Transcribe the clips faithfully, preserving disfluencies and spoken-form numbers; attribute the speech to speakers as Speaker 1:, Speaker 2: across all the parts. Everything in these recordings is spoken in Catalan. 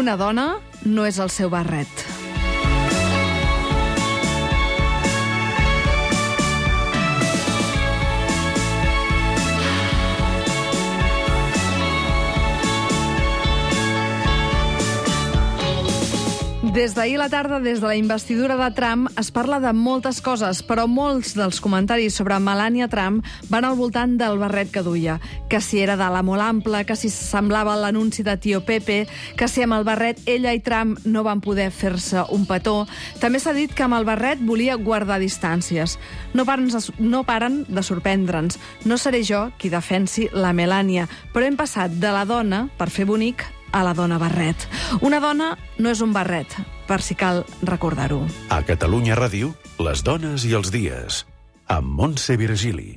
Speaker 1: Una dona no és el seu barret. Des d'ahir a la tarda, des de la investidura de Trump, es parla de moltes coses, però molts dels comentaris sobre Melania Trump van al voltant del barret que duia. Que si era d'ala molt ample, que si semblava l'anunci de Tio Pepe, que si amb el barret ella i Trump no van poder fer-se un petó. També s'ha dit que amb el barret volia guardar distàncies. No paren, no paren de sorprendre'ns. No seré jo qui defensi la Melania, però hem passat de la dona, per fer bonic, a la dona barret. Una dona no és un barret, per si cal recordar-ho.
Speaker 2: A Catalunya Ràdio, les dones i els dies, amb Montse Virgili.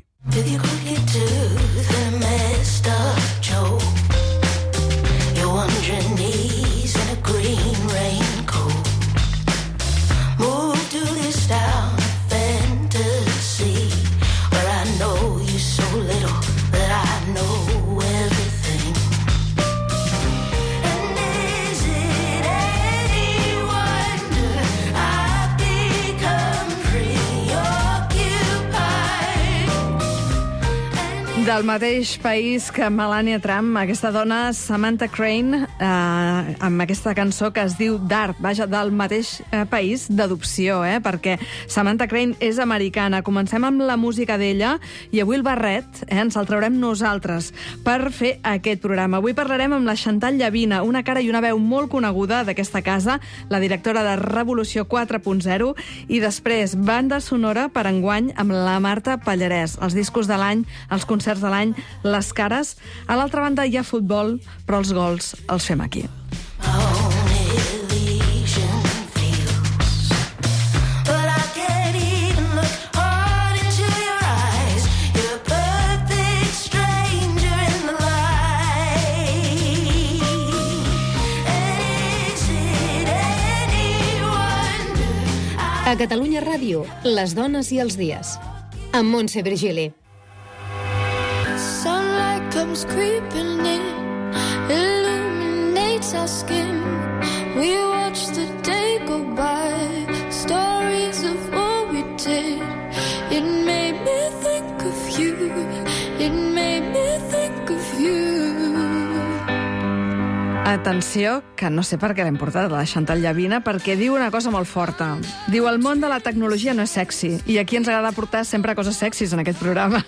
Speaker 1: Del mateix país que Melania Trump, aquesta dona, Samantha Crane, eh, amb aquesta cançó que es diu Dark, vaja, del mateix eh, país d'adopció, eh, perquè Samantha Crane és americana. Comencem amb la música d'ella i avui el barret eh, ens el traurem nosaltres per fer aquest programa. Avui parlarem amb la Chantal Llavina, una cara i una veu molt coneguda d'aquesta casa, la directora de Revolució quatre punt zero, i després banda sonora per enguany amb la Marta Pallarès, els discos de l'any, els concerts de l'any, les cares. A l'altra banda hi ha futbol, però els gols els fem aquí.
Speaker 3: A Catalunya Ràdio, les dones i els dies. Amb Montse Virgili.
Speaker 4: Sunlight comes creeping in, illuminates our skin. We watch the day go by, stories of what we did. It made me think of you, it made me think of you.
Speaker 1: Atenció, que no sé per què l'hem portat a la Chantal Llavina, perquè diu una cosa molt forta. Diu, el món de la tecnologia no és sexy. I aquí ens agrada portar sempre coses sexis en aquest programa.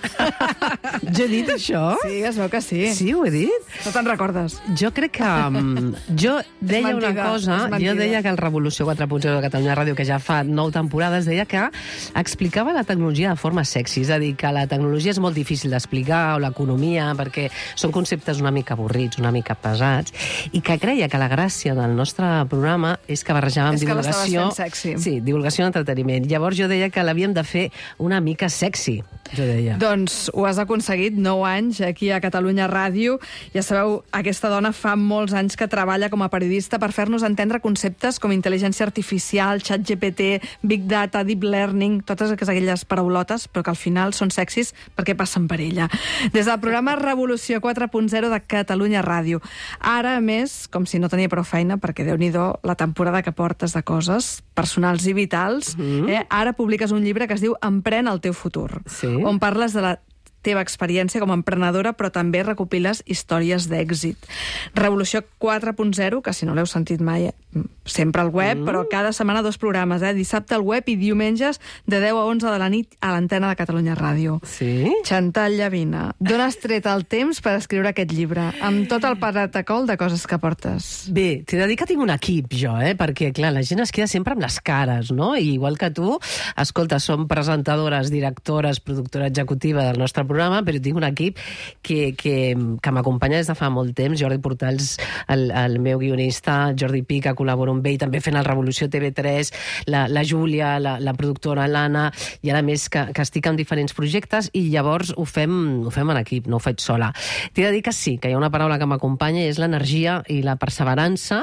Speaker 5: Jo he dit això?
Speaker 1: Sí, es veu que sí.
Speaker 5: Sí, ho he dit?
Speaker 1: No te'n recordes?
Speaker 5: Jo crec que... Um, jo deia
Speaker 1: mentida,
Speaker 5: una cosa, jo deia que el Revolució quatre punt zero de Catalunya Ràdio, que ja fa nou temporades, deia que explicava la tecnologia de forma sexy. És a dir, que la tecnologia és molt difícil d'explicar, o l'economia, perquè són conceptes una mica avorrits, una mica pesats, i que creia que la gràcia del nostre programa és que barrejàvem
Speaker 1: és
Speaker 5: divulgació...
Speaker 1: que sexy.
Speaker 5: Sí, divulgació i entreteniment. Llavors jo deia que l'havíem de fer una mica sexy, jo deia.
Speaker 1: Doncs ho has aconseguit, nou anys, aquí a Catalunya Ràdio. Ja sabeu, aquesta dona fa molts anys que treballa com a periodista per fer-nos entendre conceptes com intel·ligència artificial, chat G P T, big data, deep learning, totes aquelles paraulotes, però que al final són sexis perquè passen per ella. Des del programa Revolució quatre punt zero de Catalunya Ràdio. Ara, a més, com si no tenia prou feina, perquè Déu-n'hi-do la temporada que portes de coses personals i vitals, mm-hmm. eh? Ara publiques un llibre que es diu Emprèn el teu futur,
Speaker 5: sí.
Speaker 1: On parles de la teva experiència com a emprenedora, però també recopiles històries d'èxit. Revolució quatre punt zero, que si no l'heu sentit mai, sempre al web, mm. però cada setmana dos programes, eh? Dissabte al web i diumenges de deu a onze de la nit a l'antena de Catalunya Ràdio.
Speaker 5: Sí?
Speaker 1: Chantal Llavina, d'on has tret el temps per escriure aquest llibre, amb tot el paratacol de coses que portes?
Speaker 5: Bé, t'he de dir que tinc un equip, jo, eh? Perquè, clar, la gent es queda sempre amb les cares, no? I igual que tu, escolta, som presentadores, directores, productora executiva del nostre programa, però tinc un equip que, que, que m'acompanya des de fa molt temps. Jordi Portals, el, el meu guionista, Jordi Pica, col·labora amb ell, també fent el Revolució T V tres, la, la Júlia, la, la productora l'Anna, i ara més que, que estic en diferents projectes, i llavors ho fem, ho fem en equip, no ho faig sola. T'he de dir que sí, que hi ha una paraula que m'acompanya, és l'energia i la perseverança,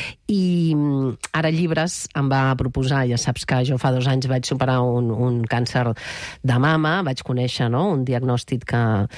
Speaker 5: i ara Llibres em va proposar, ja saps que jo fa dos anys vaig superar un, un càncer de mama, vaig conèixer, no?, un diagnòstic que,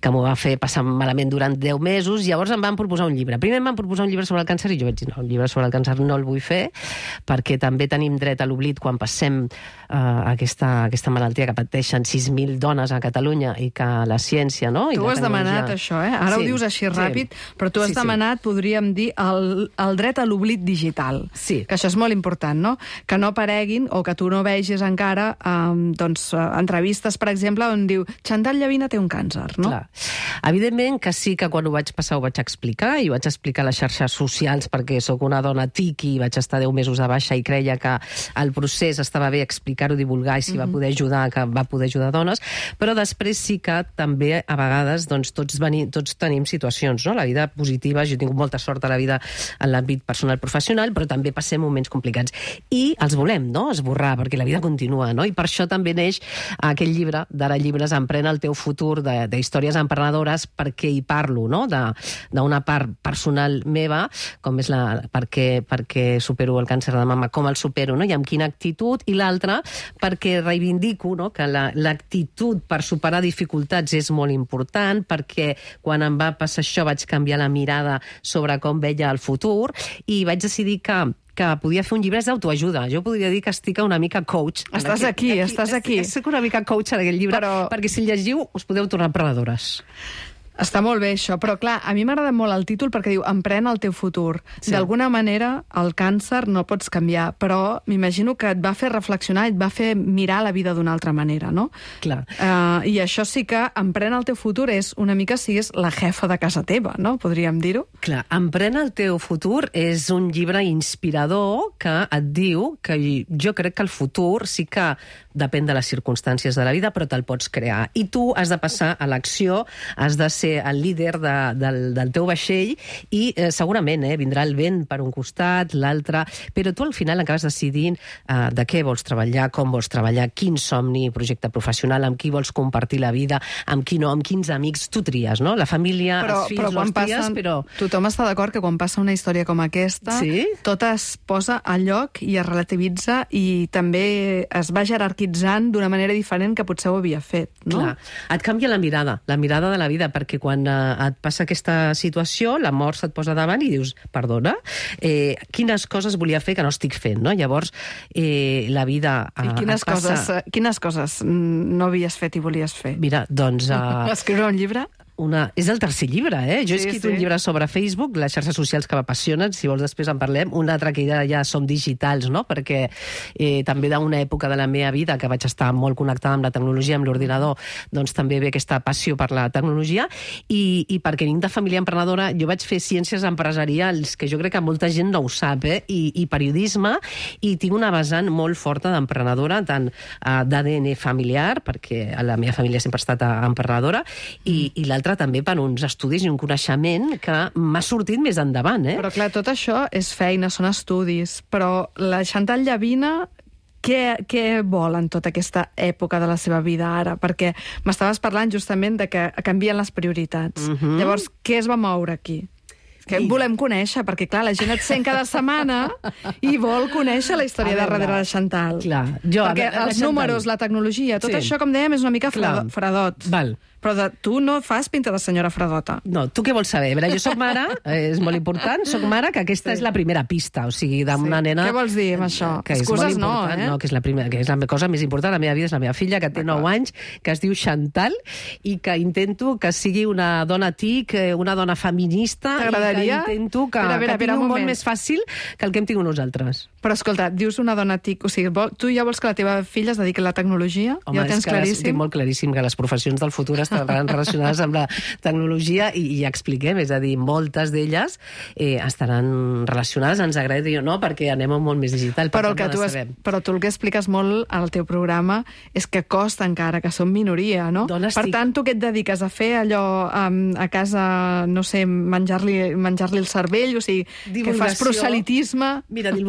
Speaker 5: que m'ho va fer passar malament durant deu mesos. Llavors em van proposar un llibre. Primer em van proposar un llibre sobre el càncer i jo vaig dir, no, un llibre sobre el càncer no el vull fer, perquè també tenim dret a l'oblit quan passem uh, aquesta, aquesta malaltia que pateixen sis mil dones a Catalunya i que la ciència, no? I
Speaker 1: tu
Speaker 5: la
Speaker 1: has demanat això, eh? Ara
Speaker 5: sí,
Speaker 1: ho dius així ràpid,
Speaker 5: sí,
Speaker 1: però tu has
Speaker 5: sí,
Speaker 1: demanat, sí. podríem dir, el, el dret a l'oblit digital.
Speaker 5: Sí.
Speaker 1: Que això és molt important, no? Que no apareguin o que tu no vegis encara um, doncs, entrevistes, per exemple, on diu Chantal Llavina té un càncer, no?
Speaker 5: Clar. Evidentment que sí que quan ho vaig passar ho vaig explicar i ho vaig explicar a les xarxes socials perquè sóc una dona tiqui i vaig estar deu mesos a baixa i creia que el procés estava bé explicar-ho, divulgar i si mm-hmm. va poder ajudar, que va poder ajudar dones, però després sí que també a vegades doncs, tots, veni, tots tenim situacions, no? La vida positiva, jo he tingut molta sort a la vida en l'àmbit personal professional, però també passem moments complicats. I els volem, no?, esborrar, perquè la vida continua, no? I per això també neix aquell llibre, d'Ara Llibres, Emprèn el teu futur, d'històries emprenedores, perquè hi parlo, no?, d'una part personal meva, com és la, perquè, perquè supero el càncer de mama, com el supero, no?, i amb quina actitud, i l'altra, perquè reivindico, no?, que l'actitud la, per superar dificultats és molt important, perquè quan em va passar això vaig canviar la mirada sobre com veia el futur i vaig decidir que que podia fer un llibre d'autoajuda. Jo podria dir que estic una mica coach.
Speaker 1: Estàs aquest, aquí, aquí, estàs aquí.
Speaker 5: Estic una mica coach en aquest llibre, però... perquè si el llegiu us podeu tornar emprenedores.
Speaker 1: Està molt bé això, però clar, a mi m'agrada molt el títol perquè diu emprèn el teu futur. Sí. D'alguna manera el càncer no el pots canviar, però m'imagino que et va fer reflexionar, et va fer mirar la vida d'una altra manera, no?
Speaker 5: Clar.
Speaker 1: Uh, I això sí que emprèn el teu futur és una mica sigues la jefa de casa teva, no? Podríem dir-ho?
Speaker 5: Clar, Emprèn el teu futur és un llibre inspirador que et diu que jo crec que el futur sí que depèn de les circumstàncies de la vida, però te'l pots crear. I tu has de passar a l'acció, has de ser el líder de, del, del teu vaixell i eh, segurament eh, vindrà el vent per un costat, l'altre, però tu al final acabes decidint eh, de què vols treballar, com vols treballar, quin somni, projecte professional, amb qui vols compartir la vida, amb qui no, amb quins amics, tu tries, no? La família,
Speaker 1: però,
Speaker 5: els fills,
Speaker 1: però
Speaker 5: els tries,
Speaker 1: passen,
Speaker 5: però...
Speaker 1: Tothom està d'acord que quan passa una història com aquesta,
Speaker 5: sí?
Speaker 1: tot es posa a lloc i es relativitza i també es va jerarquitzant d'una manera diferent que potser ho havia fet, no?
Speaker 5: Clar, et canvia la mirada, la mirada de la vida, perquè quan eh, et passa aquesta situació, la mort se't posa davant i dius, perdona, eh, quines coses volia fer que no estic fent, no? Llavors, eh, la vida... Eh,
Speaker 1: I quines,
Speaker 5: passa...
Speaker 1: coses, quines coses no havies fet i volies fer?
Speaker 5: Mira, doncs... Eh...
Speaker 1: Escriure un llibre?
Speaker 5: Una... És el tercer llibre, eh? Jo he
Speaker 1: sí,
Speaker 5: escrit
Speaker 1: sí.
Speaker 5: un llibre sobre Facebook, les xarxes socials que m'apassionen, si vols després en parlem, un altre que ja, ja som digitals, no? Perquè eh, també d'una època de la meva vida que vaig estar molt connectada amb la tecnologia, amb l'ordinador, doncs també ve aquesta passió per la tecnologia i, i perquè vinc de família emprenedora, jo vaig fer ciències empresarials, que jo crec que molta gent no ho sap, eh? I, i periodisme, i tinc una vessant molt forta d'emprenedora, tant eh, d'A D N familiar, perquè la meva família sempre ha estat emprenedora, i, i l'altra també per uns estudis i un coneixement que m'ha sortit més endavant, eh?
Speaker 1: Però clar, tot això és feina, són estudis, però la Chantal Llavina què, què vol en tota aquesta època de la seva vida ara? Perquè m'estaves parlant justament de que canvien les prioritats.
Speaker 5: Uh-huh.
Speaker 1: Llavors, què es va moure aquí? Que I... volem conèixer, perquè clar, la gent et sent cada setmana i vol conèixer la història de darrere de Chantal.
Speaker 5: Clar. Jo,
Speaker 1: perquè
Speaker 5: la, la
Speaker 1: els
Speaker 5: Chantal...
Speaker 1: números, la tecnologia, tot
Speaker 5: sí.
Speaker 1: això, com dèiem, és una mica
Speaker 5: clar.
Speaker 1: fredot.
Speaker 5: Val.
Speaker 1: Però de, tu no fas pinta de senyora fredota.
Speaker 5: No, tu què vols saber? A veure, jo soc mare, és molt important, soc mare, que aquesta sí. és la primera pista, o sigui, d'una sí. nena...
Speaker 1: Què vols dir amb això?
Speaker 5: Que
Speaker 1: Excuses no, eh?
Speaker 5: No, que és, la primera, que és la cosa més important, la meva vida és la meva filla, que té nou anys, que es diu Chantal, i que intento que sigui una dona tic, una dona feminista, i que intento que, espera, espera, que tingui un món més fàcil que el que hem tingut nosaltres.
Speaker 1: Però escolta, dius una dona tic, o sigui, tu ja vols que la teva filla es dediqui a la tecnologia?
Speaker 5: Home,
Speaker 1: ja ho tens claríssim?
Speaker 5: Tinc molt claríssim que les professions del futur estaran relacionades amb la tecnologia i, i ja expliquem, és a dir, moltes d'elles eh, estaran relacionades, ens agradi o no, perquè anem a un món més digital.
Speaker 1: Però, el que tu es, però tu el que expliques molt al teu programa és que costa encara, que som minoria, no?
Speaker 5: Dones
Speaker 1: per
Speaker 5: tic...
Speaker 1: tant, tu què et dediques a fer allò um, a casa, no sé, menjar-li menjar-li el cervell, o sigui, divulgació. Que fas proselitisme?
Speaker 5: Mira, divulgació.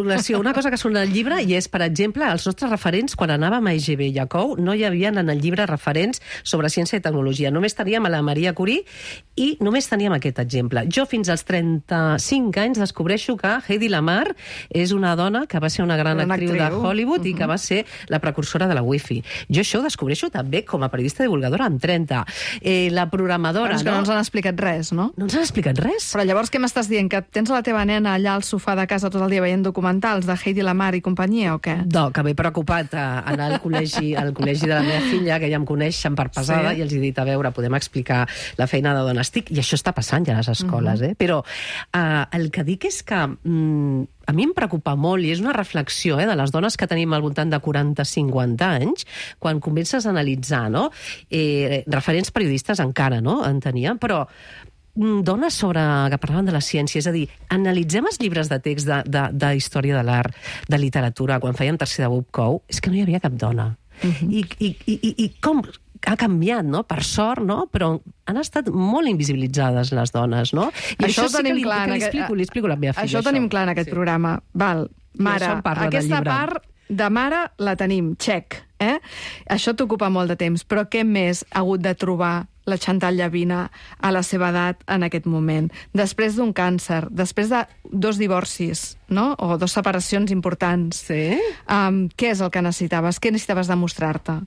Speaker 5: una cosa que surt en el llibre i és, per exemple, els nostres referents, quan anàvem a I G B i a C O U, no hi havia en el llibre referents sobre ciència i tecnologia. Només teníem a la Maria Curie i només teníem aquest exemple. Jo fins als trenta-cinc anys descobreixo que Hedy Lamarr és una dona que va ser una gran
Speaker 1: Una
Speaker 5: actriu,
Speaker 1: actriu.
Speaker 5: de Hollywood uh-huh. i que va ser la precursora de la Wi-Fi. Jo això ho descobreixo també com a periodista divulgadora amb trenta. Eh, la programadora,
Speaker 1: Però és que no ens han explicat res, no?
Speaker 5: No ens han explicat res.
Speaker 1: Però llavors què m'estàs dient? Que tens la teva nena allà al sofà de casa tot el dia veient documentals de Hedy Lamarr i companyia, o què?
Speaker 5: No, que m'he preocupat a anar al col·legi, al col·legi de la meva filla, que ja em coneixen per pesada,
Speaker 1: Sí.
Speaker 5: i els he dit, a veure, podem explicar la feina de dona estic, i això està passant ja a les escoles, eh? Però uh, el que dic és que mm, a mi em preocupa molt, i és una reflexió eh, de les dones que tenim al voltant de quaranta a cinquanta anys, quan comences a analitzar, no? Eh, referents periodistes encara, no?, en teníem, però dones sobre, que parlaven de la ciència, és a dir, analitzem els llibres de text de, de, de història de l'art, de literatura, quan fèiem tercer de B U P C O U, és que no hi havia cap dona. Uh-huh. I, i, i, I com ha canviat, no?, per sort, no?, però han estat molt invisibilitzades les dones, no? I
Speaker 1: això
Speaker 5: això,
Speaker 1: ho
Speaker 5: sí
Speaker 1: tenim
Speaker 5: que li,
Speaker 1: clar.
Speaker 5: que li
Speaker 1: en
Speaker 5: explico,
Speaker 1: aquest-
Speaker 5: li explico a la meva filla.
Speaker 1: Això ho tenim clar en aquest
Speaker 5: Sí.
Speaker 1: programa. Val, mare,
Speaker 5: això en parla del
Speaker 1: aquesta
Speaker 5: llibre.
Speaker 1: part de mare la tenim, check. Eh? Això t'ocupa molt de temps, però què més ha hagut de trobar la Chantal Llavina a la seva edat en aquest moment? Després d'un càncer, després de dos divorcis, no?, o dos separacions importants.
Speaker 5: Sí?
Speaker 1: Um, què és el que necessitaves? Què necessitaves demostrar-te?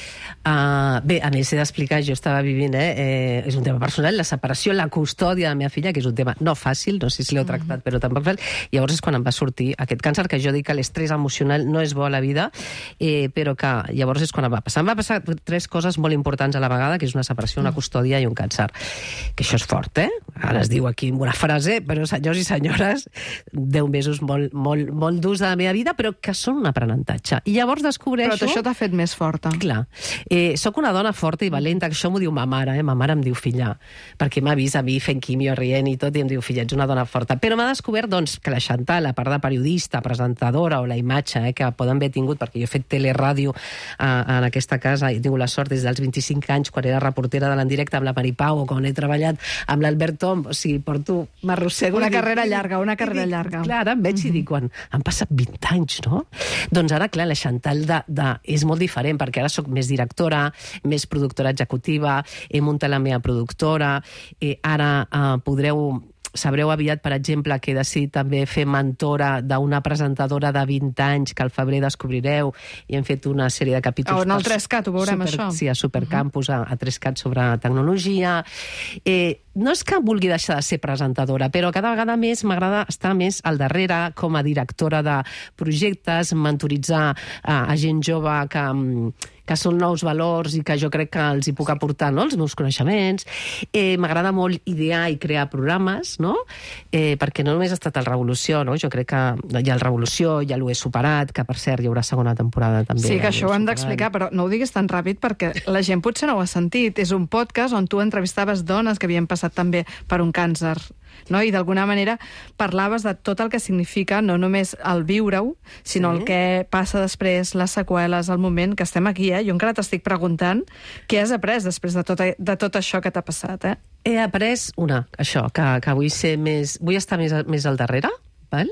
Speaker 5: Uh, bé, a més he d'explicar, jo estava vivint, eh, eh, és un tema personal, la separació, la custòdia de la meva filla, que és un tema no fàcil, no sé si l'heu tractat, però tampoc fàcil. Llavors és quan em va sortir aquest càncer, que jo dic que l'estrès emocional no és bo a la vida, eh, però que llavors és quan em va passar. Em va passar tres coses molt importants a la vegada, que és una separació, una custòdia i un càncer. Que això és fort, eh? Ara es diu aquí amb una frase, però senyors i senyores, deu mesos molt, molt, molt durs de la meva vida, però que són un aprenentatge. I llavors descobreixo...
Speaker 1: Però això t'ha fet més forta.
Speaker 5: Clar. Eh, soc una dona forta i valenta, que això m'ho diu ma mare, eh? Ma mare em diu filla, perquè m'ha vist a mi fent quimio, rient i tot, i em diu filla, ets una dona forta. Però m'ha descobert, doncs, que la Chantal, a part de periodista, presentadora o la imatge, eh, que poden haver tingut, perquè jo he fet teleràdio eh, en aquesta casa, i he tingut la sort des dels vint-i-cinc anys, quan era reportera de l'Endirecte amb la Mari Pau, o quan he treballat amb l'Albert Tom, o sigui, porto, m'arrossego...
Speaker 1: Una
Speaker 5: i dic-
Speaker 1: carrera
Speaker 5: i dic-
Speaker 1: llarga, una
Speaker 5: i
Speaker 1: carrera
Speaker 5: dic,
Speaker 1: llarga.
Speaker 5: Clar, ara em veig i dic, quan han passat vint anys, no? Doncs ara, clar, la Chantal de, de, és molt diferent, perquè ara sóc més directora, més productora executiva, he muntat la meva productora, eh, ara eh, podreu... Sabreu aviat, per exemple, que he decidit també fer mentora d'una presentadora de vint anys que al febrer descobrireu, i hem fet una sèrie de capítols...
Speaker 1: Oh, en el
Speaker 5: per
Speaker 1: tres cat, ho veurem,
Speaker 5: super,
Speaker 1: això.
Speaker 5: Sí, a Supercampus, uh -huh. a, a tres cat sobre tecnologia. Eh, no és que vulgui deixar de ser presentadora, però cada vegada més m'agrada estar més al darrere com a directora de projectes, mentoritzar a, a gent jove que... que són nous valors i que jo crec que els hi puc aportar, no?, els meus coneixements. Eh, M'agrada molt idear i crear programes, no?, eh, perquè no només ha estat el Revolució, no?, jo crec que hi ha el Revolució, ja l'ho he superat, que per cert hi haurà segona temporada també.
Speaker 1: Sí, que
Speaker 5: ja
Speaker 1: això ho hem d'explicar, però no ho diguis tan ràpid perquè la gent potser no ho ha sentit. És un podcast on tu entrevistaves dones que havien passat també per un càncer, no? I d'alguna manera parlaves de tot el que significa no només el viure-ho, sinó
Speaker 5: Sí.
Speaker 1: el que passa després, les seqüeles, el moment que estem aquí, eh? Jo encara t'estic preguntant què has après després de tot, de tot això que t'ha passat, eh?
Speaker 5: He après, una, això, que, que vull ser més... Vull estar més, més al darrere, val?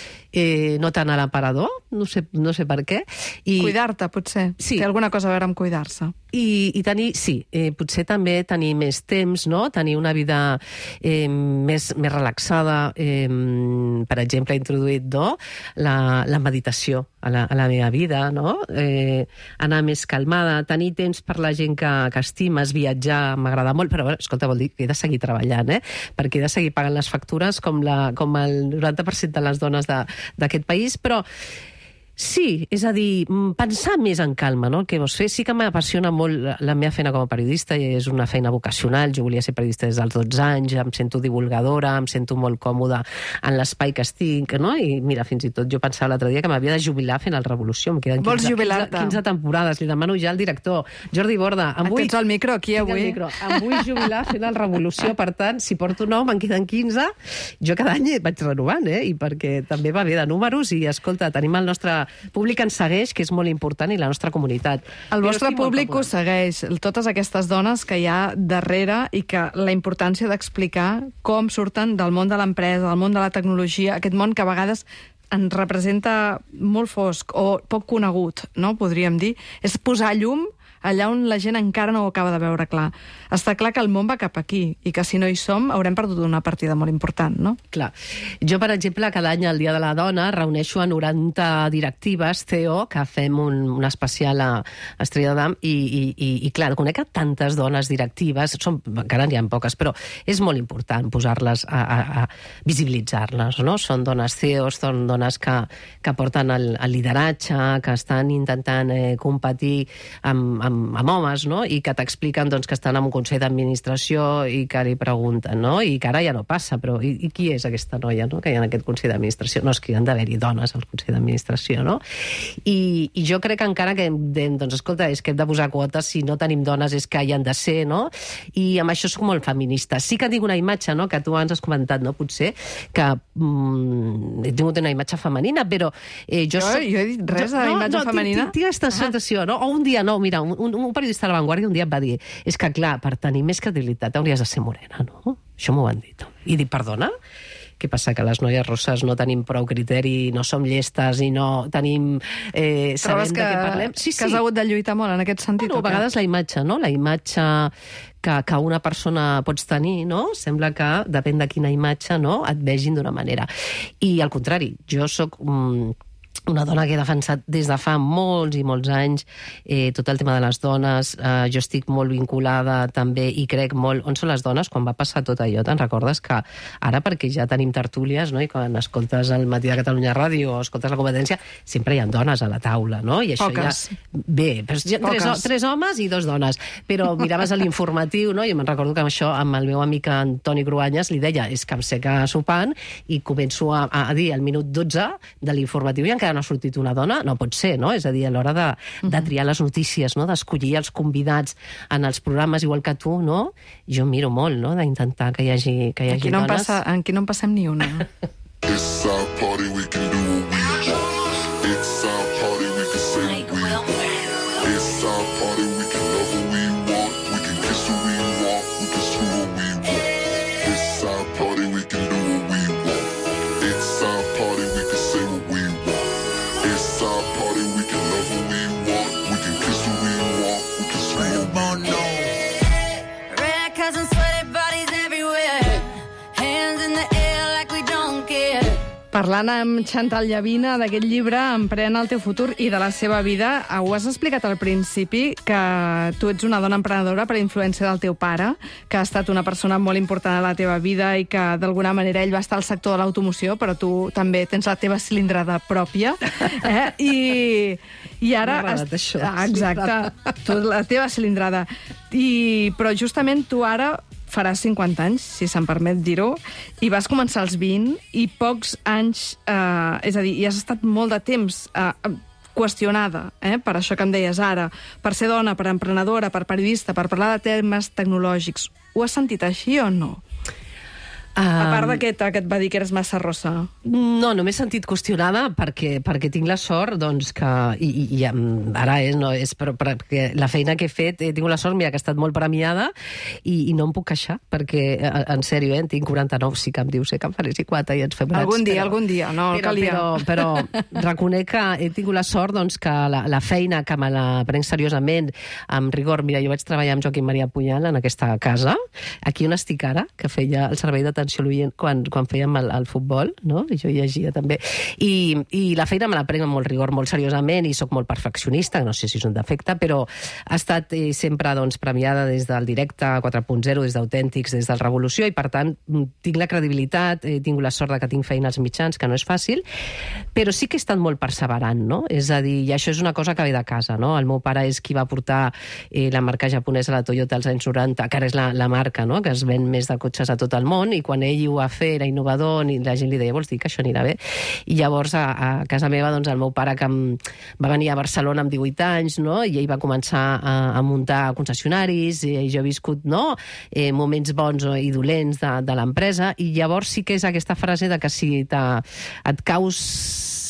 Speaker 5: Eh, no tant a l'aparador, no sé, no sé per què. I,
Speaker 1: Cuidar-te, potser.
Speaker 5: Sí.
Speaker 1: Té alguna cosa a veure amb cuidar-se.
Speaker 5: I, i tenir, sí, eh, potser també tenir més temps, no?, tenir una vida eh, més, més relaxada. Eh, per exemple, he introduït, no?, la, la meditació a la, a la meva vida, no?, eh, anar més calmada, tenir temps per la gent que, que estimes, viatjar, m'agrada molt, però, bueno, escolta, vol dir que he de seguir treballant, eh?, perquè he de seguir pagant les factures com, la, com el noranta per cent de les dones de, d'aquest país, però sí, és a dir, pensar més en calma, no?, que vols fer. Sí que m'apassiona molt la, la meva feina com a periodista, i és una feina vocacional. Jo volia ser periodista des dels dotze anys, em sento divulgadora, em sento molt còmoda en l'espai que estic, no? I mira, fins i tot jo pensava l'altre dia que m'havia de jubilar fent el Revolució. Em queden
Speaker 1: Vols
Speaker 5: quinze,
Speaker 1: jubilar-te?
Speaker 5: quinze, quinze temporades. Li demano ja al director, Jordi Borda, em vull...
Speaker 1: Tens el micro aquí
Speaker 5: Tinc el
Speaker 1: avui.
Speaker 5: micro. Em vull jubilar fent el Revolució, per tant, si porto nou, me'n queden quinze. Jo cada any vaig renovant, eh? I perquè també va bé de números, i, escolta, tenim el nostre públic que ens segueix, que és molt important, i la nostra comunitat.
Speaker 1: El
Speaker 5: Però
Speaker 1: vostre
Speaker 5: estic molt
Speaker 1: públic
Speaker 5: còmoda.
Speaker 1: us segueix, totes aquestes dones que hi ha darrere, i que la importància d'explicar com surten del món de l'empresa, del món de la tecnologia, aquest món que a vegades ens representa molt fosc o poc conegut, no? Podríem dir. És posar llum allà on la gent encara no ho acaba de veure clar. Està clar que el món va cap aquí i que si no hi som haurem perdut una partida molt important, no?
Speaker 5: Clar. Jo, per exemple, cada any al Dia de la Dona reuneixo a noranta directives C E O que fem un, un especial a Estrella d'Am i, i, i, i clar, conec a tantes dones directives, són, encara n'hi ha poques, però és molt important posar-les a, a, a visibilitzar-les, no? Són dones C E Os, són dones que, que porten el, el lideratge, que estan intentant eh, competir amb, amb amb homes, no? I que t'expliquen doncs, que estan en un consell d'administració i que li pregunten, no? I que ara ja no passa, però i, i qui és aquesta noia, no? Que hi ha en aquest consell d'administració? No, és que hi ha d'haver-hi dones al consell d'administració, no? I, i jo crec que encara que hem de, doncs, escolta, és que hem de posar quotes, si no tenim dones és que hi han de ser, no? I amb això soc molt feminista. Sí que tinc una imatge, no?, que tu abans has comentat, no?, potser, que mm, he tingut una imatge femenina, però eh, jo,
Speaker 1: jo
Speaker 5: soc...
Speaker 1: Jo he dit res de la
Speaker 5: no,
Speaker 1: imatge
Speaker 5: no,
Speaker 1: femenina?
Speaker 5: Tinc aquesta sensació, no? O un dia, no, mira, un, un, un periodista de La Vanguardia un dia em va dir és que, clar, per tenir més credibilitat hauries de ser morena, no? Això m'ho han dit. I dic, perdona? Què passa, que les noies rosses no tenim prou criteri, no som llestes i no tenim... Eh, sabem
Speaker 1: que,
Speaker 5: de què parlem? Sí, sí.
Speaker 1: Que has hagut de lluitar molt en aquest sentit?
Speaker 5: Bueno, a vegades la imatge, no? La imatge que, que una persona pots tenir, no? Sembla que, depèn de quina imatge, no?, et vegin d'una manera. I al contrari, jo sóc... Mm, una dona que he defensat des de fa molts i molts anys eh, tot el tema de les dones. Eh, jo estic molt vinculada també i crec molt... On són les dones? Quan va passar tot allò, te'n recordes que ara, perquè ja tenim tertúlies, no?, i quan escoltes el Matí de Catalunya Ràdio o escoltes la competència, sempre hi ha dones a la taula, no? I això
Speaker 1: Poques.
Speaker 5: Ja... Bé, però ja, tres, tres homes i dos dones. Però miraves a l'informatiu, no?, i me'n recordo que amb això, amb el meu amic Antoni Cruanyes, li deia, és que em sé que sopant, i començo a, a dir al minut dotze de l'informatiu i encara no ha sortit una dona, no pot ser, no? És a dir, a l'hora de, de triar les notícies, no?, d'escollir els convidats en els programes, igual que tu, no? Jo miro molt, no?, d'intentar que hi hagi, que hi hagi
Speaker 1: aquí no
Speaker 5: dones.
Speaker 1: Passa, aquí no en passem ni una.
Speaker 6: It's our party, we can do what we want. It's our party, we can say what we want. It's our party, we can love what we want. We can kiss what we want. We can screw what we want. It's our party, we can do what we want. It's our party, we can say what we want. It's our party, we can love what we want. We can kiss what we want. We can screw what we want.
Speaker 4: Red cups and sweaty bodies everywhere. Hands in the air like we don't care.
Speaker 1: Parlant amb Chantal Llavina d'aquest llibre, Emprèn el teu futur, i de la seva vida, ho has explicat al principi, que tu ets una dona emprenedora per influència del teu pare, que ha estat una persona molt important a la teva vida i que d'alguna manera ell va estar al sector de l'automoció, però tu també tens la teva cilindrada pròpia. Eh? I, i ara...
Speaker 5: M'ha agradat això.
Speaker 1: Ah, exacte, tu, la teva cilindrada. I, però justament tu ara faràs cinquanta anys, si se'm permet dir-ho, i vas començar als vint, i pocs anys, eh, és a dir, i has estat molt de temps eh, qüestionada, eh, per això que em deies ara, per ser dona, per emprenedora, per periodista, per parlar de temes tecnològics. Ho has sentit així o no? A part d'aquest que et va dir que eres massa rossa.
Speaker 5: No, no m'he sentit qüestionada perquè, perquè tinc la sort, doncs, que... I, i, i ara és, no, és per, perquè la feina que he fet, he tingut la sort, mira, que he estat molt premiada i, i no em puc queixar, perquè, en sèrio, eh, en tinc quaranta-nou, sí que em dius, eh, que em faré cinquanta i ens fem grans.
Speaker 1: Algun dia,
Speaker 5: però,
Speaker 1: algun dia, no
Speaker 5: però,
Speaker 1: calia.
Speaker 5: Però, però reconec que he tingut la sort, doncs, que la, la feina que me la prenc seriosament, amb rigor, mira, jo vaig treballar amb Joaquim Maria Puyal en aquesta casa, aquí on estic ara, que feia el servei d'atenció a l'oient quan, quan fèiem el, el futbol, no? I jo llegia també. I, I la feina me la prenc amb molt rigor, molt seriosament, i sóc molt perfeccionista, no sé si és un defecte, però ha estat eh, sempre doncs, premiada des del directe quatre punt zero, des d'Autèntics, des del Revolució, i per tant tinc la credibilitat, he tingut la sort de que tinc feina als mitjans, que no és fàcil, però sí que he estat molt perseverant, no? És a dir, i això és una cosa que ve de casa, no? El meu pare és qui va portar eh, la marca japonesa, la Toyota, als anys noranta, que ara és la, la marca, no?, que es ven més de cotxes a tot el món, i quan ell ho va fer, era innovador, i la gent li deia, vols dir que això anirà bé? I llavors a, a casa meva, doncs, el meu pare, que em, va venir a Barcelona amb divuit anys, no?, i ell va començar a, a muntar concessionaris, i jo he viscut, no?, eh, moments bons i dolents de, de l'empresa, i llavors sí que és aquesta frase de que si et caus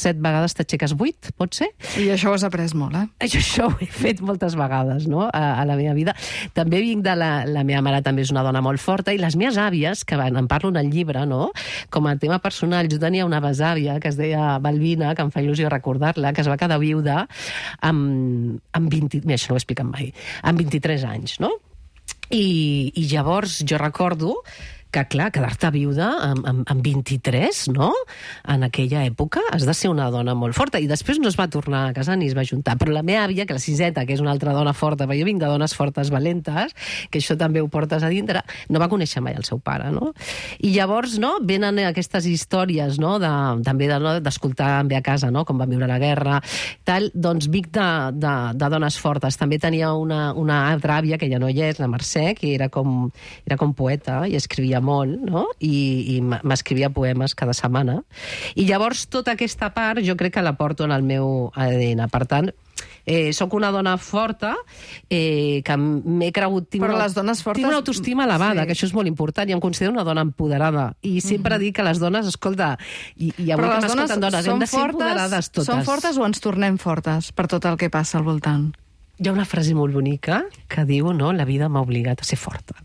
Speaker 5: set vegades t'aixeques vuit, pot ser?
Speaker 1: I això ho has après molt, eh?
Speaker 5: Això, això ho he fet moltes vegades, no?, a, a la meva vida. També vinc de la... La meva mare també és una dona molt forta, i les meves àvies, que en parlo en el llibre, no?, com a tema personal, jo tenia una besàvia que es deia Balbina, que em fa il·lusió recordar-la, que es va quedar viuda amb, amb vint... Mira, això no ho he explicat mai. Amb vint-i-tres anys, no? I, i llavors jo recordo que, clar, quedar-te viuda amb, amb, amb vint-i-tres, no?, en aquella època, has de ser una dona molt forta. I després no es va tornar a casar ni es va juntar. Però la meva àvia, que la siseta, que és una altra dona forta, perquè jo vinc de dones fortes valentes, que això també ho portes a dintre, no va conèixer mai el seu pare, no? I llavors, no?, venen aquestes històries, no?, de, també d'escoltar de, no, bé a casa, no?, com van viure la guerra, tal. Doncs vinc de, de, de dones fortes. També tenia una, una altra àvia, que ja no hi és, la Mercè, que era com, era com poeta i escrivia molt, no?, i, i m'escrivia poemes cada setmana. I llavors tota aquesta part jo crec que la porto en el meu A D N. Per tant, eh, soc una dona forta, eh, que m'he cregut... Tinc
Speaker 1: Però
Speaker 5: una,
Speaker 1: les dones fortes...
Speaker 5: Tinc una autoestima elevada,
Speaker 1: sí,
Speaker 5: que això és molt important, i em considero una dona empoderada. I sempre mm-hmm. dic que les dones, escolta, i, i avui
Speaker 1: Però
Speaker 5: que m'escolten dones, hem de ser
Speaker 1: fortes,
Speaker 5: empoderades totes.
Speaker 1: Són fortes o ens tornem fortes per tot el que passa al voltant?
Speaker 5: Hi ha una frase molt bonica que diu, no?, la vida m'ha obligat a ser forta.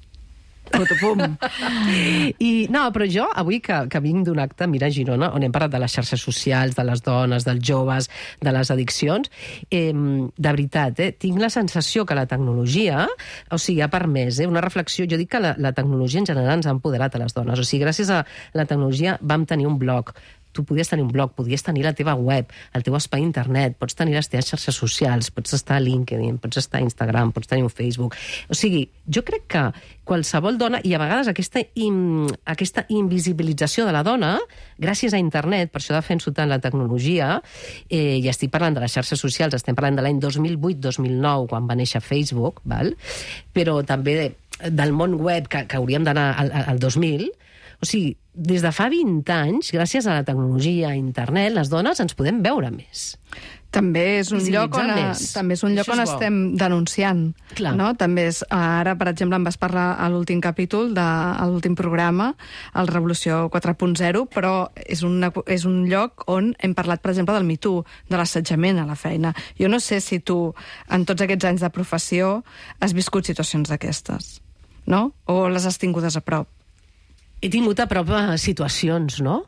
Speaker 1: Pum.
Speaker 5: I, no, però jo, avui que, que vinc d'un acte, mira, a Girona, on hem parlat de les xarxes socials, de les dones, dels joves, de les addiccions, eh, de veritat, eh, tinc la sensació que la tecnologia, o sigui, ha permès, eh, una reflexió, jo dic que la, la tecnologia en general ens ha empoderat a les dones, o sigui, gràcies a la tecnologia vam tenir un blog, tu podies tenir un blog, podies tenir la teva web, el teu espai internet, pots tenir les teves xarxes socials, pots estar a LinkedIn, pots estar a Instagram, pots tenir un Facebook. O sigui, jo crec que qualsevol dona, i a vegades aquesta, in, aquesta invisibilització de la dona, gràcies a internet, per això defenso tant la tecnologia, eh, i estic parlant de les xarxes socials, estem parlant de l'any dos mil vuit dos mil nou, quan va néixer Facebook, val? Però també de, del món web, que, que hauríem d'anar al, al dos mil. O sigui, des de fa vint anys, gràcies a la tecnologia, a internet, les dones ens podem veure més.
Speaker 1: També és un lloc on, a, també és un lloc on estem denunciant.
Speaker 5: Clar.
Speaker 1: No? També és, ara, per exemple, em vas parlar a l'últim capítol, de, a l'últim programa, el Revolució quatre punt zero, però és, una, és un lloc on hem parlat, per exemple, del Me Too, de l'assetjament a la feina. Jo no sé si tu, en tots aquests anys de professió, has viscut situacions d'aquestes, no? O les has tingudes a prop.
Speaker 5: He tingut a prop situacions, no?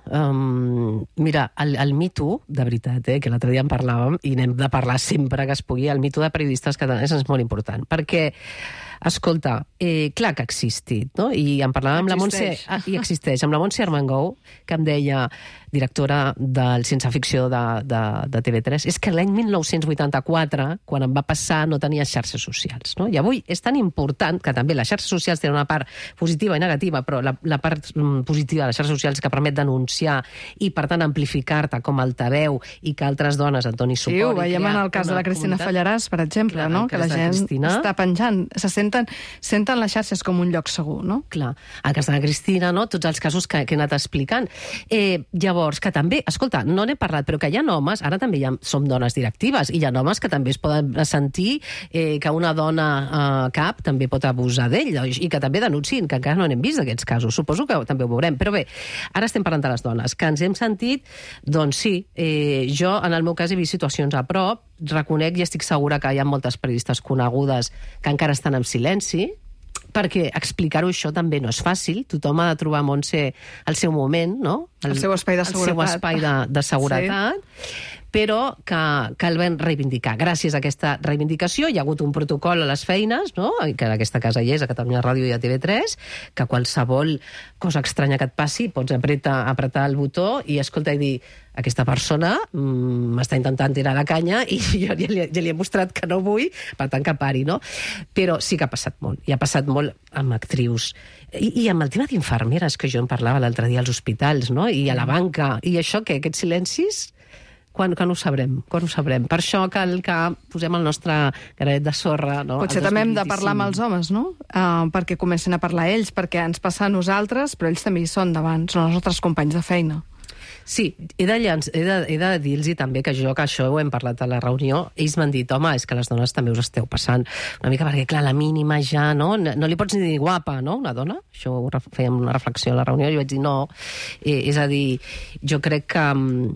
Speaker 5: Um, mira, el, el Me Too, de veritat, eh, que l'altre dia en parlàvem, i n'hem de parlar sempre que es pugui, el Me Too de periodistes catalans és molt important, perquè, escolta, eh, clar que ha existit, no? I en parlàvem amb la Montse... Ah, i existeix, amb la Montse Armengou, que em deia, directora del Ciència Ficció de, de, de T V tres, és que l'any mil nou-cents vuitanta-quatre, quan em va passar, no tenia xarxes socials, no? I avui és tan important, que també les xarxes socials tenen una part positiva i negativa, però la, la part positiva de les xarxes socials que permet denunciar i, per tant, amplificar-te com a altaveu i que altres dones et donin suport.
Speaker 1: Sí, ho veiem en el cas de la Cristina comunitat. Fallaràs, per exemple, clar, no? Que la gent Cristina... està penjant. Se senten, senten les xarxes com un lloc segur, no?
Speaker 5: Clar. El cas de la Cristina, no? Tots els casos que, que he anat explicant. Eh, llavors, que també, escolta, no n'he parlat, però que hi ha homes, ara també hi ha, som dones directives, i hi ha homes que també es poden sentir eh, que una dona eh, cap també pot abusar d'ell, i que també denunciïn, que encara no n'hem vist aquests casos. Suposo que també ho veurem. Però bé, ara estem parlant de les dones, que ens hem sentit, doncs sí, eh, jo en el meu cas he vist situacions a prop, reconec i estic segura que hi ha moltes periodistes conegudes que encara estan en silenci, perquè explicar-ho això també no és fàcil. Tothom ha de trobar, Montse, el seu moment, no?
Speaker 1: El, el seu espai de seguretat.
Speaker 5: El seu espai de, de seguretat. Sí. Però que cal ben reivindicar. Gràcies a aquesta reivindicació hi ha hagut un protocol a les feines, no? Que en aquesta casa hi és, a Catalunya Ràdio i a T V tres, que qualsevol cosa estranya que et passi pots apretar, apretar el botó i, escolta, i dir, aquesta persona m'està mm, intentant tirar la canya i jo ja li, ja li he mostrat que no vull, per tant que pari, no? Però sí que ha passat molt, i ha passat molt amb actrius. I, i amb el tema d'infermeres, que jo en parlava l'altre dia als hospitals, no? I a la banca, i això, què? Aquests silencis... Quan, quan ho sabrem? Quan ho sabrem? Per això cal que posem el nostre granet de sorra, no?
Speaker 1: Potser també hem de parlar amb els homes, no? Uh, perquè comencen a parlar ells, perquè ens passa a nosaltres, però ells també hi són davant, són els nostres companys de feina.
Speaker 5: Sí, he de, he de, he de dir-los també que jo, que això ho hem parlat a la reunió, ells m'han dit, home, és que les dones també us esteu passant una mica, perquè clar, la mínima ja, no? No li pots ni dir guapa, no? Una dona? Això ho fèiem una reflexió a la reunió, i jo vaig dir no. Eh, és a dir, jo crec que